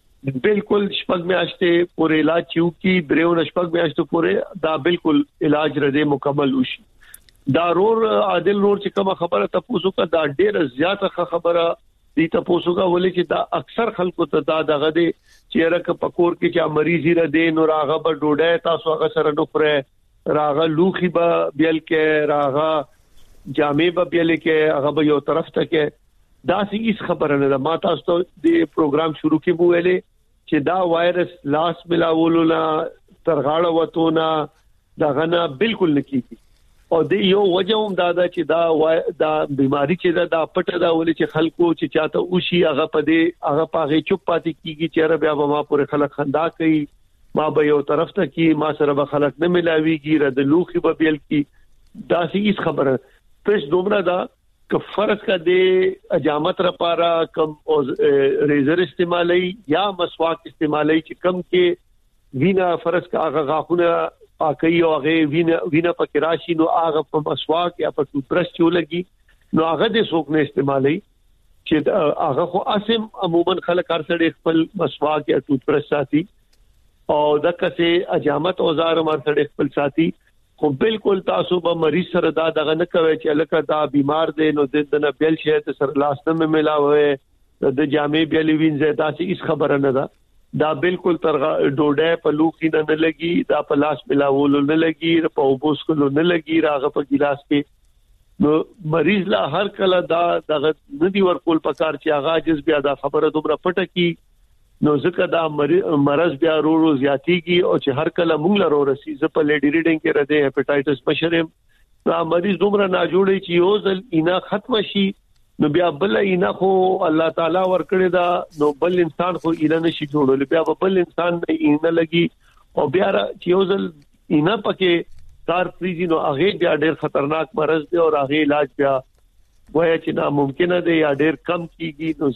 بالکل شپږ میاشتې پورې علاج چيو کی دریو شپږ میاشتې پورې دا بالکل علاج رده مکمل وشي. دا رور عادل رور چې کوم خبره تاسو کا دا ډیره زیاته خبره دي تاسو کا ولې چې دا اکثر خلکو ته دا دغه دي چې رک پکور کې چې مریضی را دي نو راغه به ډوډۍ تاسو هغه سره نوخره راغه لوخي به بیل کې راغه جامې به بیل کې هغه به یو طرف ته کې دا هیڅ خبره نه ده. ما تاسو ته د پروګرام شروع کې وویلې چې دا وایرس لاس ملاولو نه ترغاړه وته نه دغه نه بالکل نه کیږي او د یو وجه هم دا دا چې دا دا بیماری چې دا, دا پټه دا ولې چې خلکو چې چاته اوشي هغه پدې هغه پاغه چوپ پاتې کیږي چې بیا به ما پورې خلک خندا کوي ما به یو طرف ته کی ما سره به خلک نه ملاويږي رد لوخي به بیل کی دا هیڅ خبره پس دومره دا ک فرض کا د اجامت لپاره کم ریزر استعمالي یا مسواک استعمالي چې کم کې وینا فرض کا هغه غاخونه پاکي او هغه وینا وینا پکې راشي نو هغه په مسواک یا په ټوثبرش کې لګي نو هغه د سوک نه استعمالي چې هغه خو اسم عموما خلک ارسړي خپل مسواک یا ټوثبرش ساتي او دغه اجامت اوزار مرسړي خپل ساتي خو بالکل تاسو به مریض سره دا دغه نه کوي چې الکه دا بیمار دی نو د نه بیل شي ته سره لاس نه ملاوي د جامې بیلې وینځه تاسو هیڅ خبره نه ده. دا بالکل تر ډوډۍ په لوخي نه نه لګي دا په لاس ملاول نه لګي په اوبوس کولو نه لګي راغه په ګلاس کې نو مریض لا هر کله دا دغه ندي ورکول پکار چې هغه عجز بیا دا خبره دومره پټه کی نو ځکه دا مرض بیا ورو ورو زیاتیږي او چې هر کله موږ لرو رسي ز په لیډی ریډینګ کې رده هیپاټایټس بشرم دا مریض دومره نه جوړي چې یو ځل اینا ختم شي نو بیا بل اینا خو الله تعالی ورکړي دا نو بل انسان خو اینا نشي جوړول بیا بل انسان نه اینا لګي او بیا چې یو ځل اینا پکې کار فریزي نو هغه بیا ډېر خطرناک مرض دی او هغه علاج بیا وایي چې ناممکن دی یا ډېر کم کیږي نو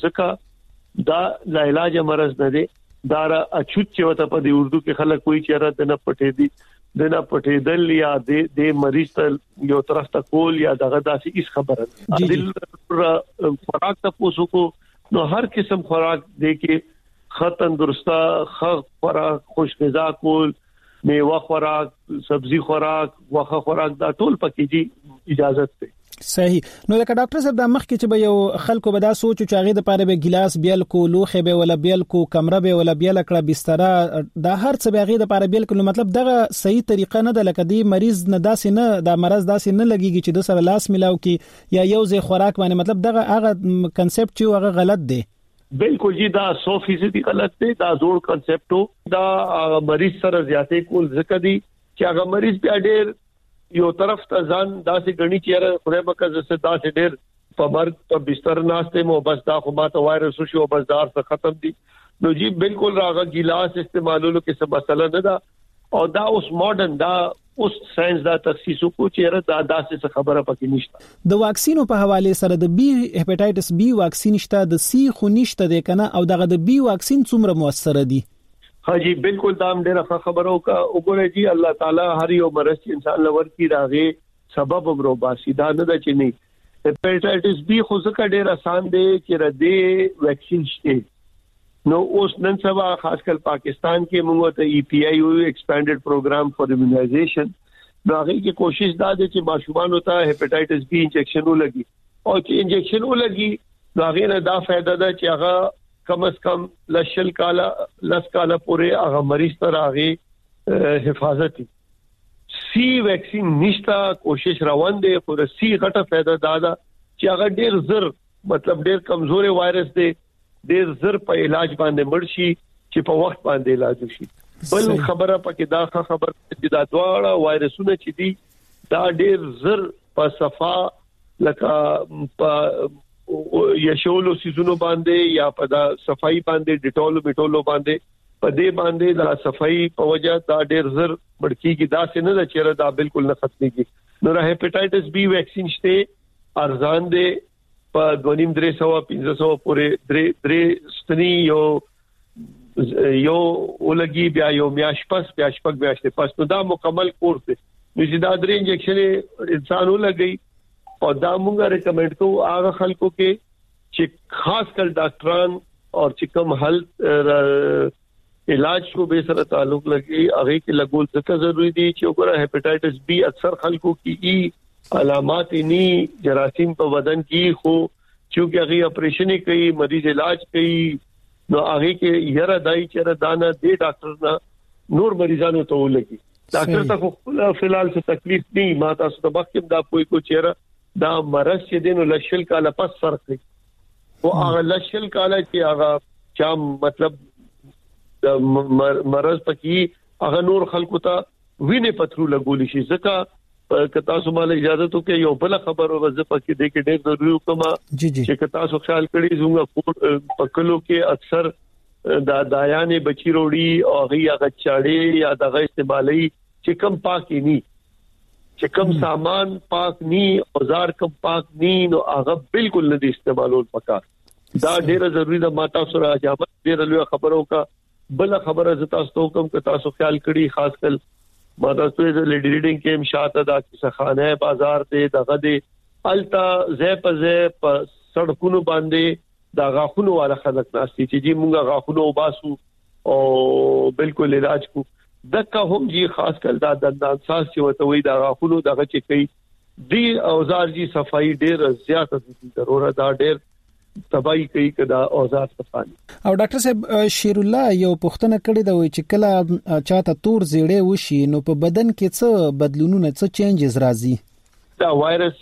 ځکه دا لا علاج مرض نه دی دا اچوت چې وته په دې اردو کې خلک کوئی چیرې نه پټې دي دنا پټېدل یا د د مریض ته یو طرف ته کول یا دغه داسې هیڅ خبره دل خوراک ته پوسو کو نو هر قسم خوراک دی کې ختم درسته خ خوراک خوش غذا کول میوه خوراک سبزی خوراک واخه خوراک دا ټول پکې دي اجازه ده. صحیح. نو لکه ډاکټر صاحب د مخ کې چې به یو خلکو به دا سوچ چې هغه د پاره به ګلاس بیل کو لوخه به ولا بیل کو کمره به ولا بیل کړه بستر دا هر څه به هغه د پاره بیل کړه مطلب دغه صحیح طریقه نه ده لکه دی مریض نه داسې نه دا مرز داسې نه لګيږي چې د سره لاس ملاو کی یا یو ځای خوراک باندې مطلب دغه هغه کنسپټ چې هغه غلط دی. بالکل جی دا سو فیصد غلط دی دا زوړ کنسپټو دا مریض سره زیاتې کول ځکه دی چې هغه مریض بیا ډېر یو طرف ته ځان داسې غني چیرې خدای مکه زسه داسې ډېر په مرګ په بستر ناشته مو بس دا خو ماته وایرس شو بس دار څخه ختم دي نو جی بالکل راغه ګلاس استعمالولو کې څه مسله نه ده او دا اوس ماډرن دا اوس ساينس دا تخصیص کو چیرې دا داسې خبره پکې نشته. د واکسینو په حواله سره د بی هیپاټایټس بی واکسین شته د سی خو نشته د کنه او دغه د بی واکسین څومره موثر دي؟ हाجی بالکل دا ډېر خبرو کا وګورئ جی الله تعالی هر یو مرض انسان لور کی راغې سبب امرو باسي دا نه د چني هپاتایټس بی خو ځکه ډېر آسان دی چې ردې ویکسین شته نو اوس نن سبا خاص کر پاکستان کې موږ ته ای پی آی یو ایکسپینډډ پروګرام فار ایمونایزیشن دا غي کې کوشش دا ده چې ماشومان ته هپاتایټس بی انجکشن ولګي او چې انجکشن ولګي دا غي نه دا فائدہ ده چې هغه کم از کم لشل کالا لس کالا پورې هغه مریض ته راغي حفاظت سی ویکسین نشتا کوشش روان دي خو سی غټه فائدہ دا ده چې هغه ډیر زر مطلب ډیر کمزوري وایرس دی ډیر زر په علاج باندې مرشي چې په وخت باندې علاج وشي بل خبره پکې دا خبر چې دا دواړه وایرسونه چې دي دا ډیر زر په صفا لکه په یشولو سيزونو باندې یا په دا صفائی باندې ډیټول میټولو باندې په دې باندې دا صفائی په وجه دا ډیر زر بڑکیږي دا څه نه چې دا بالکل نه ختميږي نو هپاتایټس بی ویکسین شته ارزان دي په دونیم درې سو پنځه سو پورې درې درې ستنی یو یو ولګي بیا یو میاش پس بیا شپږ میاشتې پس نو دا مکمل کورس دی نو چې دا درې انجکشن انسان ولګي او دا موږ ریکمند کوو هغه خلکو کې چې خاص کر ډاکټران او چې کوم هیلث علاج کو به سره تعلق لګي هغه کې لګول څه ضروری دي چې وګوره هپاتایټس بی اکثر خلکو کې ای علامات ني جراثیم په بدن کې خو چې هغه اپریشن کوي مریض علاج کوي نو هغه کې یره دای چې دانه دی ډاکټر نه نور مریضانو ته ولګي ډاکټر ته خو فلحال څه تکلیف نه ما تاسو ته بخښم دا کوئی کو چیرې دا مرض چې دینو لشل کاله پس فرق کوي او هغه لشل کاله چې هغه چا مطلب مرض پکې هغه نور خلکو ته وینې پترو لګول شي ځکه کتا سو مال اجازه تو کې یو بل خبر او وظیفه کې د کې ډېر ضروري کومه چې کتا سو خیال کړی زوګه پکلو کې اکثر دا دایانې بچی روړي او هغه چاړي یا دغه استعمالي چې کم پاکي ني چې کم سامان پاک ني اوزار کم پاک ني نو هغه بالکل نه استعمالول پکار دا ډېر ضروري ده ماته سره اجازه ډېر لوی خبرو کا بل خبره زتا ستو کم کتا سو خیال کړی خاص کل ماته څه د لیډ ریډینګ کې مشاته دا چې خانه بازار ته دغه دي التا زه په زه په سړکونو باندې دا غاخونو والا خلک ناشتي چې جی مونږه غاخونو وباسو او بالکل علاج کو دغه هم جی خاص کل دا د انساس چې وته وي دا غاخونو دغه چې کوي دی اوزار جی صفائی ډېر زیاته ضرورت دا ډېر تبای کوي کدا اوزار صفانی او ډاکټر صاحب شیر الله یو پوښتنه کړې دا وای چې کله چاته تور زیړې وشي نو په بدن کې څه بدلونونه څه چینجز راځي دا وایرس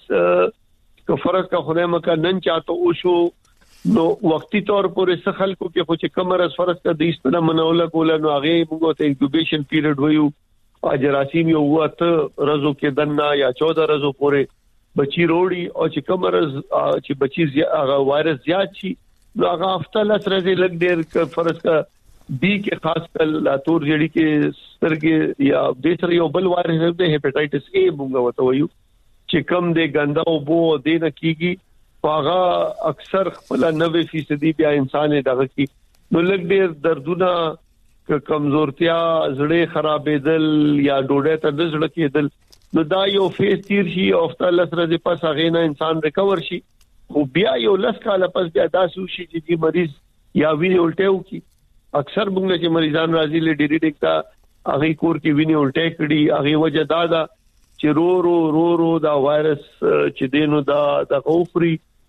کو فرق کا خدای مکه نن چاته او شو نو وقتی طور پر څه خلکو کې خو چې کمر از فرض کا د ایستنه منوله کوله نو هغه موږ ته انکوبیشن پیریډ وایو اجراسیم یو وته رزو کې دنه یا چودہ رزو پورې بچی روړي او چې کمرز چې بچی هغه وایرس زیات شي نو هغه افتل سره دې لګ ډېر فرض کا بی کې خاص کل لا تور جړی کې سترګې یا د سره یو بل وایرس د هپاتایټس ای موږ وته وایو چې کم دې ګندا او بو دې نه کیږي هغه اکثر خپل نوي فیصد بیا انسان دغه کی نو لګ ډېر دردونه کمزورتیا زړه خرابېدل یا ډوډۍ ته د زړه کېدل نو دا یو فیس تیر شي او فتل سره د پس هغه نه انسان ریکور شي او بیا یو لس کال پس بیا داسو شي چې مریض یا ویني الټیو کی اکثر موږ چې مریضان راځي لډی ریډیک تا هغه کور کې ویني الټی کړي هغه وجه دا دا چې رو رو رو رو دا وایرس چې دینو دا د اوفري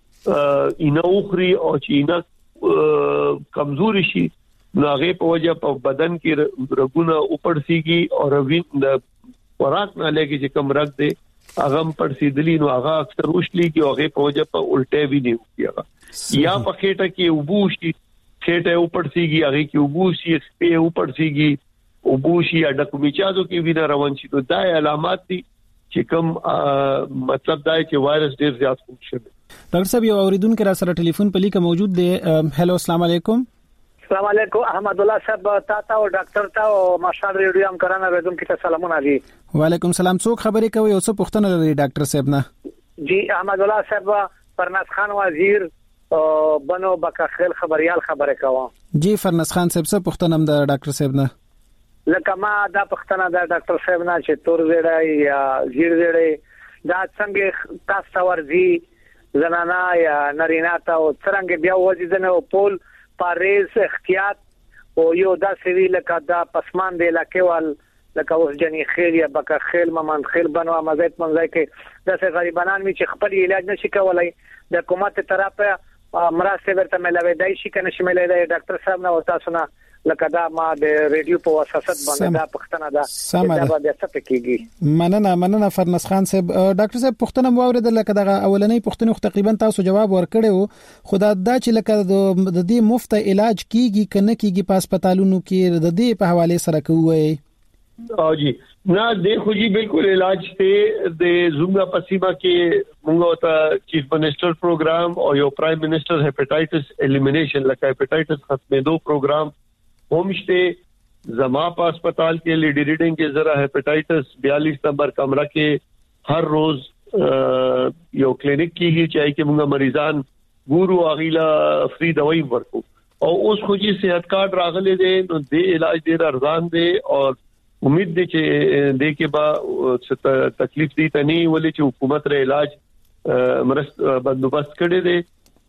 اینه اوخري او چې اینه کمزوري شي نو هغه په وجه په بدن کې رګونه اوپړسيږي او روین د خوراک نه لګي چې کم رګ دي هغه پړسیدلی نو هغه اکثر وشلي کې هغه په وجه په الټه وی نه کیږي یا په خېټه کې وبوشي خېټه اوپړسيږي هغه کې وبوشي په اوپړسيږي وبوشي یا د کومیچازو کې وینه روان شي نو دا علامات دي چې کوم مطلب دا چې وایرس ډیر زیات فنکشن ډاکټر صاحب یو اوریدونکو را سره ټلیفون په لیکه موجود دی هلو السلام علیکم السلام علیکم احمد الله صاحب تاسو او ډاکټر تاسو ماشال ریډیو هم کرانه ردون کې سلامونه دي وعلیکم السلام څوک خبرې کوي او څه پوښتنه لري ډاکټر صاحب نه جی احمد الله صاحب پرناز خان وزیر بنو بکخل خبريال خبره کوم جی فرنس خان صاحب څه پوښتنه د ډاکټر صاحب نه لکه ما دا پښتنه د ډاکټر صاحب نه چې تور زیړی یا زیړ زیړی دا څنګه تاسو ورځي زنانا یا نارینه ته او څنګه بیا وځي او پول پاریز احتیاط او یو دا سوي لکه دا پسمان دی لکه ول لکه اوس جنې خیر یا بکه خیر ممن خیر بنو مزایت منځای کې د څه غریبانان می چې خپل علاج نشي کولای د حکومت طرفه مراسته ورته ملوي دای شي کنه شملې د ډاکټر صاحب نه او تاسو نه لکه دا ما د ریډیو په واسطه باندې دا پښتنه دا دا به څه پکېږي مننه مننه فرنس خان صاحب ډاکټر صاحب پښتنه واورید لکه دا اولنې پښتنه تقریبا تاسو جواب ورکړیو خو دا چې لکه د دې مفت علاج کیږي کنه کیږي په هسپتالونو کې د دې په حواله سره کوی او جی نه د خو جی بالکل علاج ته د زونګا پسیما کې موږ ته چیف منسٹر پروګرام او یو پرایم منسٹر هپاټایټس الیمینیشن لکه هپاټایټس ختمېدو پروګرام ہومشته زما په هسپتال کې لیډی ریډینګ کې زرا هپاټایټس بیالیس نمبر کمره کې هر روز یو کلینیک کېږي چې کې موږ مریضان ګورو اغیلا فری دوايي ورکو او اوس خو جی صحت کارت راغلي دي نو د علاج ډیر ارزان دي او امید دي چې د کې با تکلیف دي ته نه ولې چې حکومت ر علاج مرست بندوبست کړي دي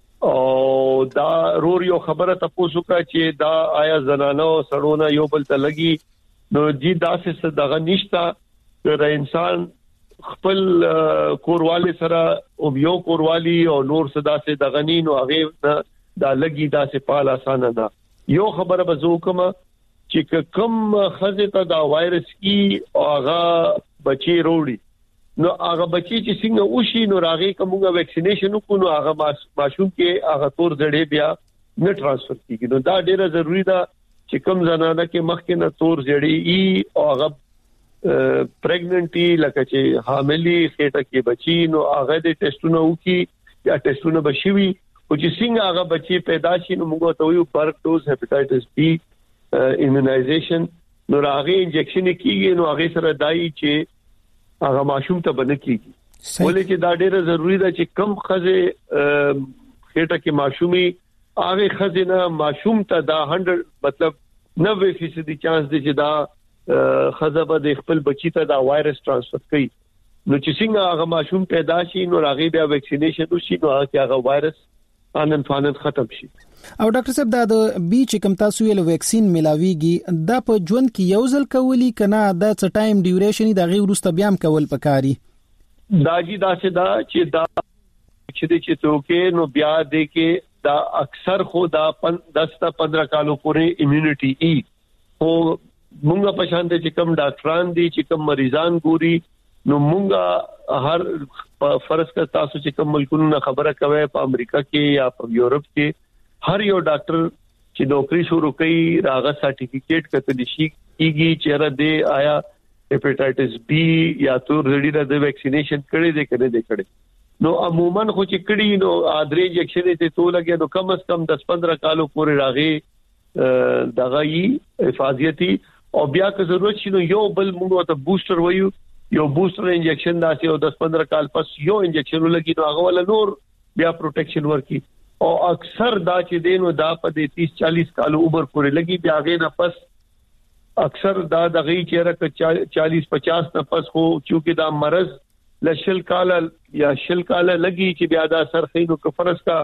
او دا رور یو خبره تاسو کا چې دا آیا زنانو سړونه یو بل ته لګي نو جی دا څه دغه نشتا د انسان خپل کورواله سره او یو کوروالی او نور صدا سے دغنی نو هغه دا لګي دا څه پال اسانه ده یو خبره به زه کوم چې کوم خزه ته دا وایرس کی او هغه بچي وروړي نو هغه بچي چې څنګه وشي نو راغي کومه ویکسینیشن کو نو هغه ماشوم کې هغه تور زړې بیا نه ټرانسفر کیږي نو دا ډیره ضروری ده چې کوم زنانه کې مخکې نه تور زړې ای او هغه پریګننټي لکه چې حاملي خېټه کې بچي نو هغه د ټیسټونو وکي یا ټیسټونه بشوي او چې څنګه هغه بچي پیدا شي نو موږ ته یو فرق ډوز هپاټایټس بی ایمونایزیشن نو هغه انجکشن کیږي نو هغه سره دای چې هغه ماشوم ته بنه کیږي ولې چې دا ډیره ضروری ده چې کم خزه خېټه کې ماشومي هغه خزه نه ماشوم ته دا سل مطلب نوے فیصد چانس دي چې دا خزه به د خپل بچی ته دا وایرس ټرانسفر کوي نو چې څنګه هغه ماشوم پیدا شي نو هغه بیا ویکسینیشن وشي نو هغه وایرس انن فانن ختم شي او ډاکټر صاحب دا د بي چې کوم تاسو یې ویکسین ملاويږي دا په ژوند کې یو ځل کولی کنه دا څه ټایم ډیوریشن دا غي ورسته بیا هم کول پکاري دا جی دا چې دا چې دا چې د چې توکې نو بیا د کې دا اکثر خو دا دس تا پندرہ کالو پورې ایمونټي ای او مونږه په شان دي چې کوم ډاکټران دي چې کوم مریضان ګوري نو مونږه هر فرض کا تاسو چې کوم ملکونو خبره کوي په امریکا کې یا په یورپ کې هر یو ډاکټر چې نوکری شروع کوي راغه سرټیفیکیټ کته شي کیږي چې را دې آیا هپاټایټس بی یا تور زړی د ویکسینیشن کړي دي کړي دي کړي نو عموما خو چې کړي نو ادرې انجکشن ته تو لګي نو کم از کم دس پندرہ کالو پورې راغي دغه یې حفاظتي او بیا که ضرورت شي نو یو بل موږ ته بوستر وایو یو بوستر انجکشن داسې او دس پندرہ کال پس یو انجکشن لګي نو هغه ول نور بیا پروټیکشن ورکی او اکثر دا چې دینو دا په تیس چالیس کال عمر پورې لګي بیا غې نه پس اکثر دا دغه چیرې چالیس پچاس نه پس خو چې دا مرض لشل کال یا شل کال لګي چې بیا دا سرخینو کفرس کا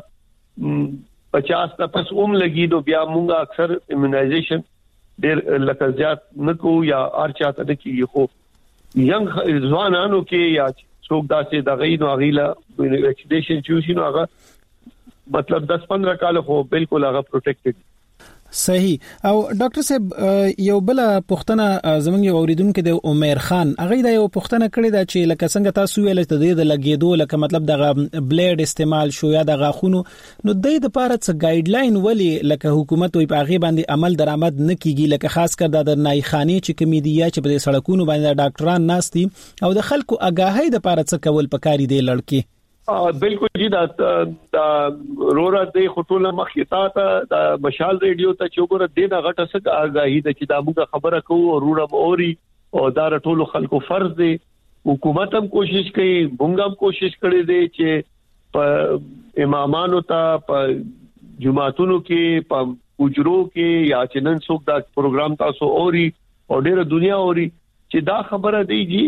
پچاس نه پس اوم لګي نو بیا مونږه اکثر ایمونایزیشن ډېر لکه زیات نکو یا ارچاته نه کیږي خو ینګ ځوانانو کې یا څوک داسې دغه نو غیلا ویکسینیشن چوشي نو هغه مطلب دس پندرہ کال خو بالکل هغه پروټیکټډ صحیح او ډاکټر صاحب یو بل پښتنه زمونږ یو اوریدونکو د عمر خان هغه دا یو پښتنه کړی دا چې لکه څنګه تاسو ویل ته د لګیدو لکه مطلب دغه بلیډ استعمال شو یا د غاخونو نو د دې لپاره څه ګایډلاین ولی لکه حکومت وي په هغه باندې عمل درآمد نه کیږي لکه خاص کر د نایخانی چې کمیډیا چې په سړکونو باندې ډاکټران ناشتي او د خلکو اگاهی د لپاره څه کول پکاري دی لړکی بالکل جی دا دا رورا د خطوله مخیتا ته د مشال ریډیو ته چوغره د غټه څخه آگاهی د چې دا موږ خبره کوو رورا اوري او دا ټولو خلکو فرض دی حکومت هم کوشش کوي موږ هم کوشش کړی دی چې په امامانو ته په جمعهتونو کې په حجرو کې یا چنن څوک دا پروګرام تاسو اوري او ډېر دنیا اوري چې دا خبره دی جی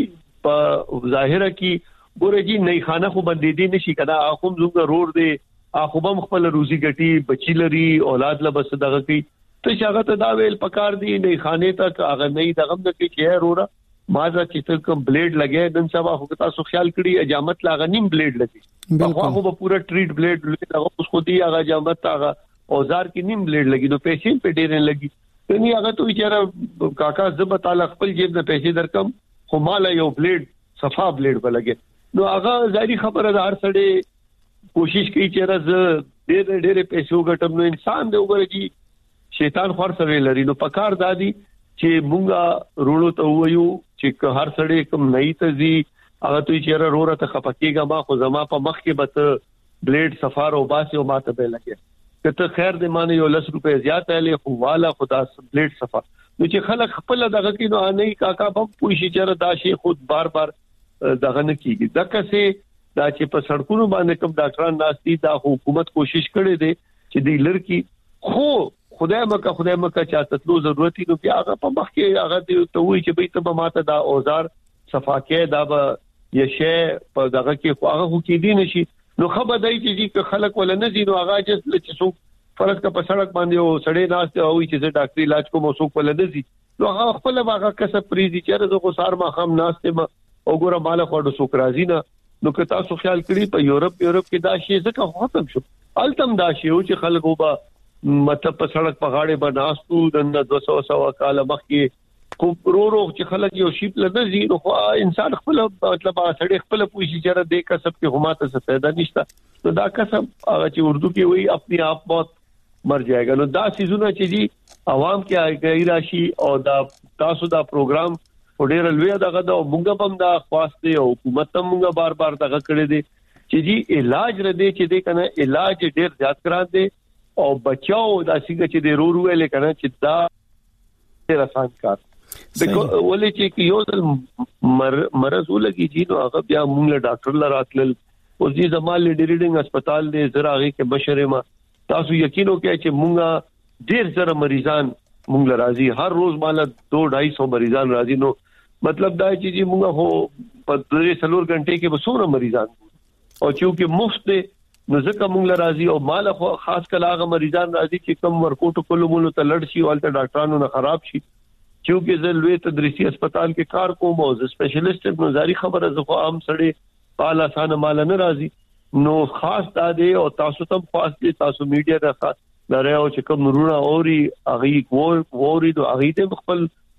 په ظاهره کې ګوره جی نه خانه خو باندې دي نشي کدا اخوم زوګ رور دی اخوبم خپل روزي ګټي بچی لري اولاد لا بس دغه کی ته شاګه ته دا ویل پکار دی نه خانه تک هغه نه دغه د کې چیر وره مازه چې کوم بلیډ لګي نن سبا خو تاسو خیال کړی اجامت لا غنیم بلیډ لګي په خو به پورا ټریټ بلیډ لګي هغه اوس خو دی هغه اجامت هغه اوزار کې نیم بلیډ لګي نو پیسې په ډېر لګي نو هغه ته چیرې کاکا زب تعالی خپل جیب نه پیسې درکم خو مال یو بلیډ صفا بلیډ ولګي نو هغه ظاهري خبره ده هر سړی کوشش کوي چې راز ډېر ډېر پیسې وګټم نو انسان دی وګوري چې شیطان خور سره لري نو پکار دادی چې مونږه رونو ته وایو چې هر سړی کوم نه ایتزي هغه ته چیرې روره ته خپکیږي ما خو زما په مخ کې به بلیډ سفار او باسي او ماته به لګي کته خیر دې مانه یو لس روپے زیات اله خو والا خدا بلیډ سفار نو چې خلک خپل دغه کې نو نه کاکا په پوښي چیرې دا شي خود بار بار دغه نه کیږي دا کسه دا چې په سړکونو باندې کوم ډاکټران ناشتي دا حکومت کوشش کړي دي چې د لړکی خو خدای مکه خدای مکه چاته تلو ضرورت نو بیا هغه په مخ کې هغه ته وایي چې به ته ماته دا اوزار صفاکه دا به یشه په دغه کې خو هغه کې دي نشي نو خبر دی چې خلک ولا نه زینو هغه چې څو فرض کا په سړک باندې او سړی ناشته او چې ډاکټري علاج کوم څوک ولا نه زی نو هغه خپل هغه کسب پریزي چې زه خو سار ما خام ناشته ما او ګوره مال خو د څوک راځي نه نو که تاسو خیال کړی په یورپ یورپ کې دا شی ځکه ختم شو التم دا شی او چې خلکو به مطلب په سړک په غاړه بناستو د دو سو سو کال مخکې کو پرورو چې خلک یو شی په لږ زی نو انسان خپل مطلب سړی خپل پوښي چې د کسب کې هماته څه پیدا نشته نو دا کسب هغه چې اردو کې وایي خپل آپ موت مر جائے نو دا سيزونه چې دي عوام کې غیر راشي او دا تاسو دا پروګرام وړل لوي دغه د مونږ په دا خواسته او حکومت مونږ بار بار دغه کړی دي چې جی علاج ردی چې دې کنه علاج ډیر زیات کران دي او بچاو دا څنګه چې د رورو ویل کنه چې دا ډیر آسان کار دغه ولې چې یو ځل مرز ولګي چې نو هغه بیا مونږ ډاکټر لراتل او دې زمال ډیریډینګ هسپتال دې زراغي کې بشره ما تاسو یقین وکړئ چې مونږ ډیر زره مریضان مونږ راځي هر روز مال دو ढाई सौ مریضان راځي نو مطلب دا چې چې مونږ هو په درې سلور غنټه کې بسونه مریضان او چې مفت نو ځکه مونږ راځي او مال خو خاص کله هغه مریضان راځي چې کم ورکوټو کولو مونږ ته لړ شي او ته ډاکټرانو نه خراب شي چې زلوي تدریسي هسپتال کې کار کوم او سپیشلیست نو زاري خبره زه عام سړی پاله سانه مال نه راځي نو خاص دا دی او تاسو ته خاص دي تاسو میډیا د خاص لره او چې کوم رونه اوري اغي ووري دو اغي ته خپل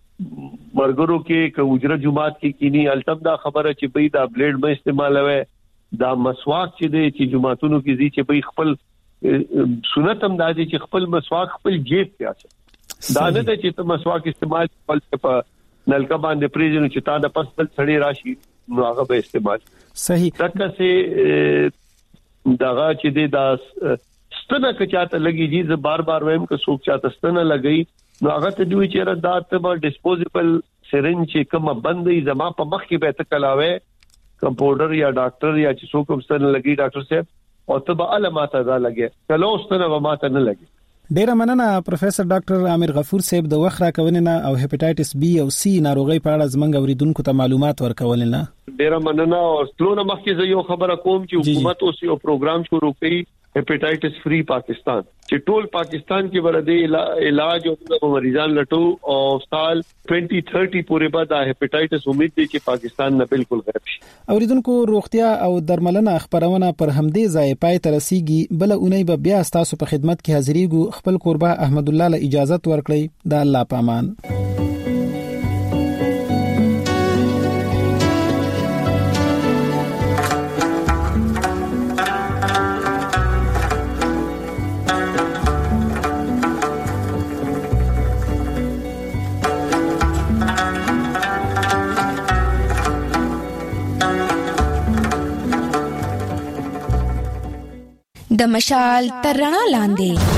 مرګرو کې ک اجره جمعات کې کینی التم دا خبره چې بې دا بلیډ به استعمالوي دا مسواک چې دی چې جمعاتونو کې دي چې بې خپل سنت هم دا دي چې خپل مسواک خپل جیب کې اچي دا نه دی چې ته مسواک استعمال خپل په نلکا باندې پریزنو چې تا د پسل سړی راشي نو هغه به استعمال صحیح تکه سه داغه چې دی دا ستنه که چاته لګي جی زه بار بار وایم که څوک چاته ستنه لګي نو هغه ته دوی چې را دا ته ډیسپوزیبل سرنج چې کومه بندې زما په مخ کې به تکلاوي کمپاوډر یا ډاکټر یا چې څوک ستنه لګي ډاکټر صاحب او ته به علامات دا لګي کله ستنه به ماته نه لګي ډیره مننه پروفیسور ډاکټر عامر غفور صاحب د وخت راکونې او هپاتایټس بی او سی ناروغي په اړه زمنګ اوریدونکو ته معلومات ورکول نه ډیره مننه او ټول مخکې زه یو خبره کوم چې حکومت اوس یو پروګرام شروع کړي هپاتایټس فری پاکستان چې ټول پاکستان کې ورته علاج او مریضان لټو او سال دوه هزار تیس پورې بعد هپاتایټس امید دي چې پاکستان نه بالکل غایب شي اوریدونکو روغتیا او درملنه خبرونه پر همدې ځای پای ته رسیږي بل اونۍ به بیا تاسو په خدمت کې حاضرېږو خپل قربا احمد الله له اجازه ورکړي د الله پامان د مشال تر رڼا لاندې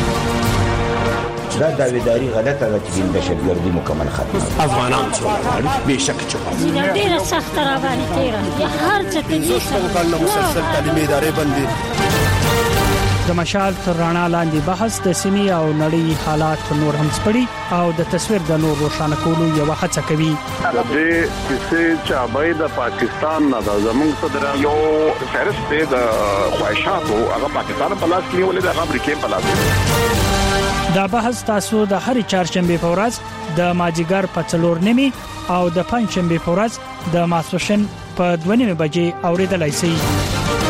دا داویداری غلطه ده چې د شګردي مکمل ختم افغانان څو به شک چوکا ډیره سخت را باندې تیرا یا هر څه ته مسلسل تعلیمي ادارې بندي د مشال تر رڼا لاندې بحث د سیمې او نړۍ حالات نور هم سپړي او د تصویر د نور روښانه کولو یو هڅه کوي. د دې کیسې چې ابای د پاکستان نه د زموږ صدر یو فهرست د خواهشاتو هغه پاکستان په لاس کې ولې د امریکا په لاس کې. دا بحث تاسو د هر چهارشنبه په ورځ د ماجیګر په څلور نیمه او د پنځشنبه په ورځ د ماسوشن په دوه نیمه بجې اوریدلای شئ.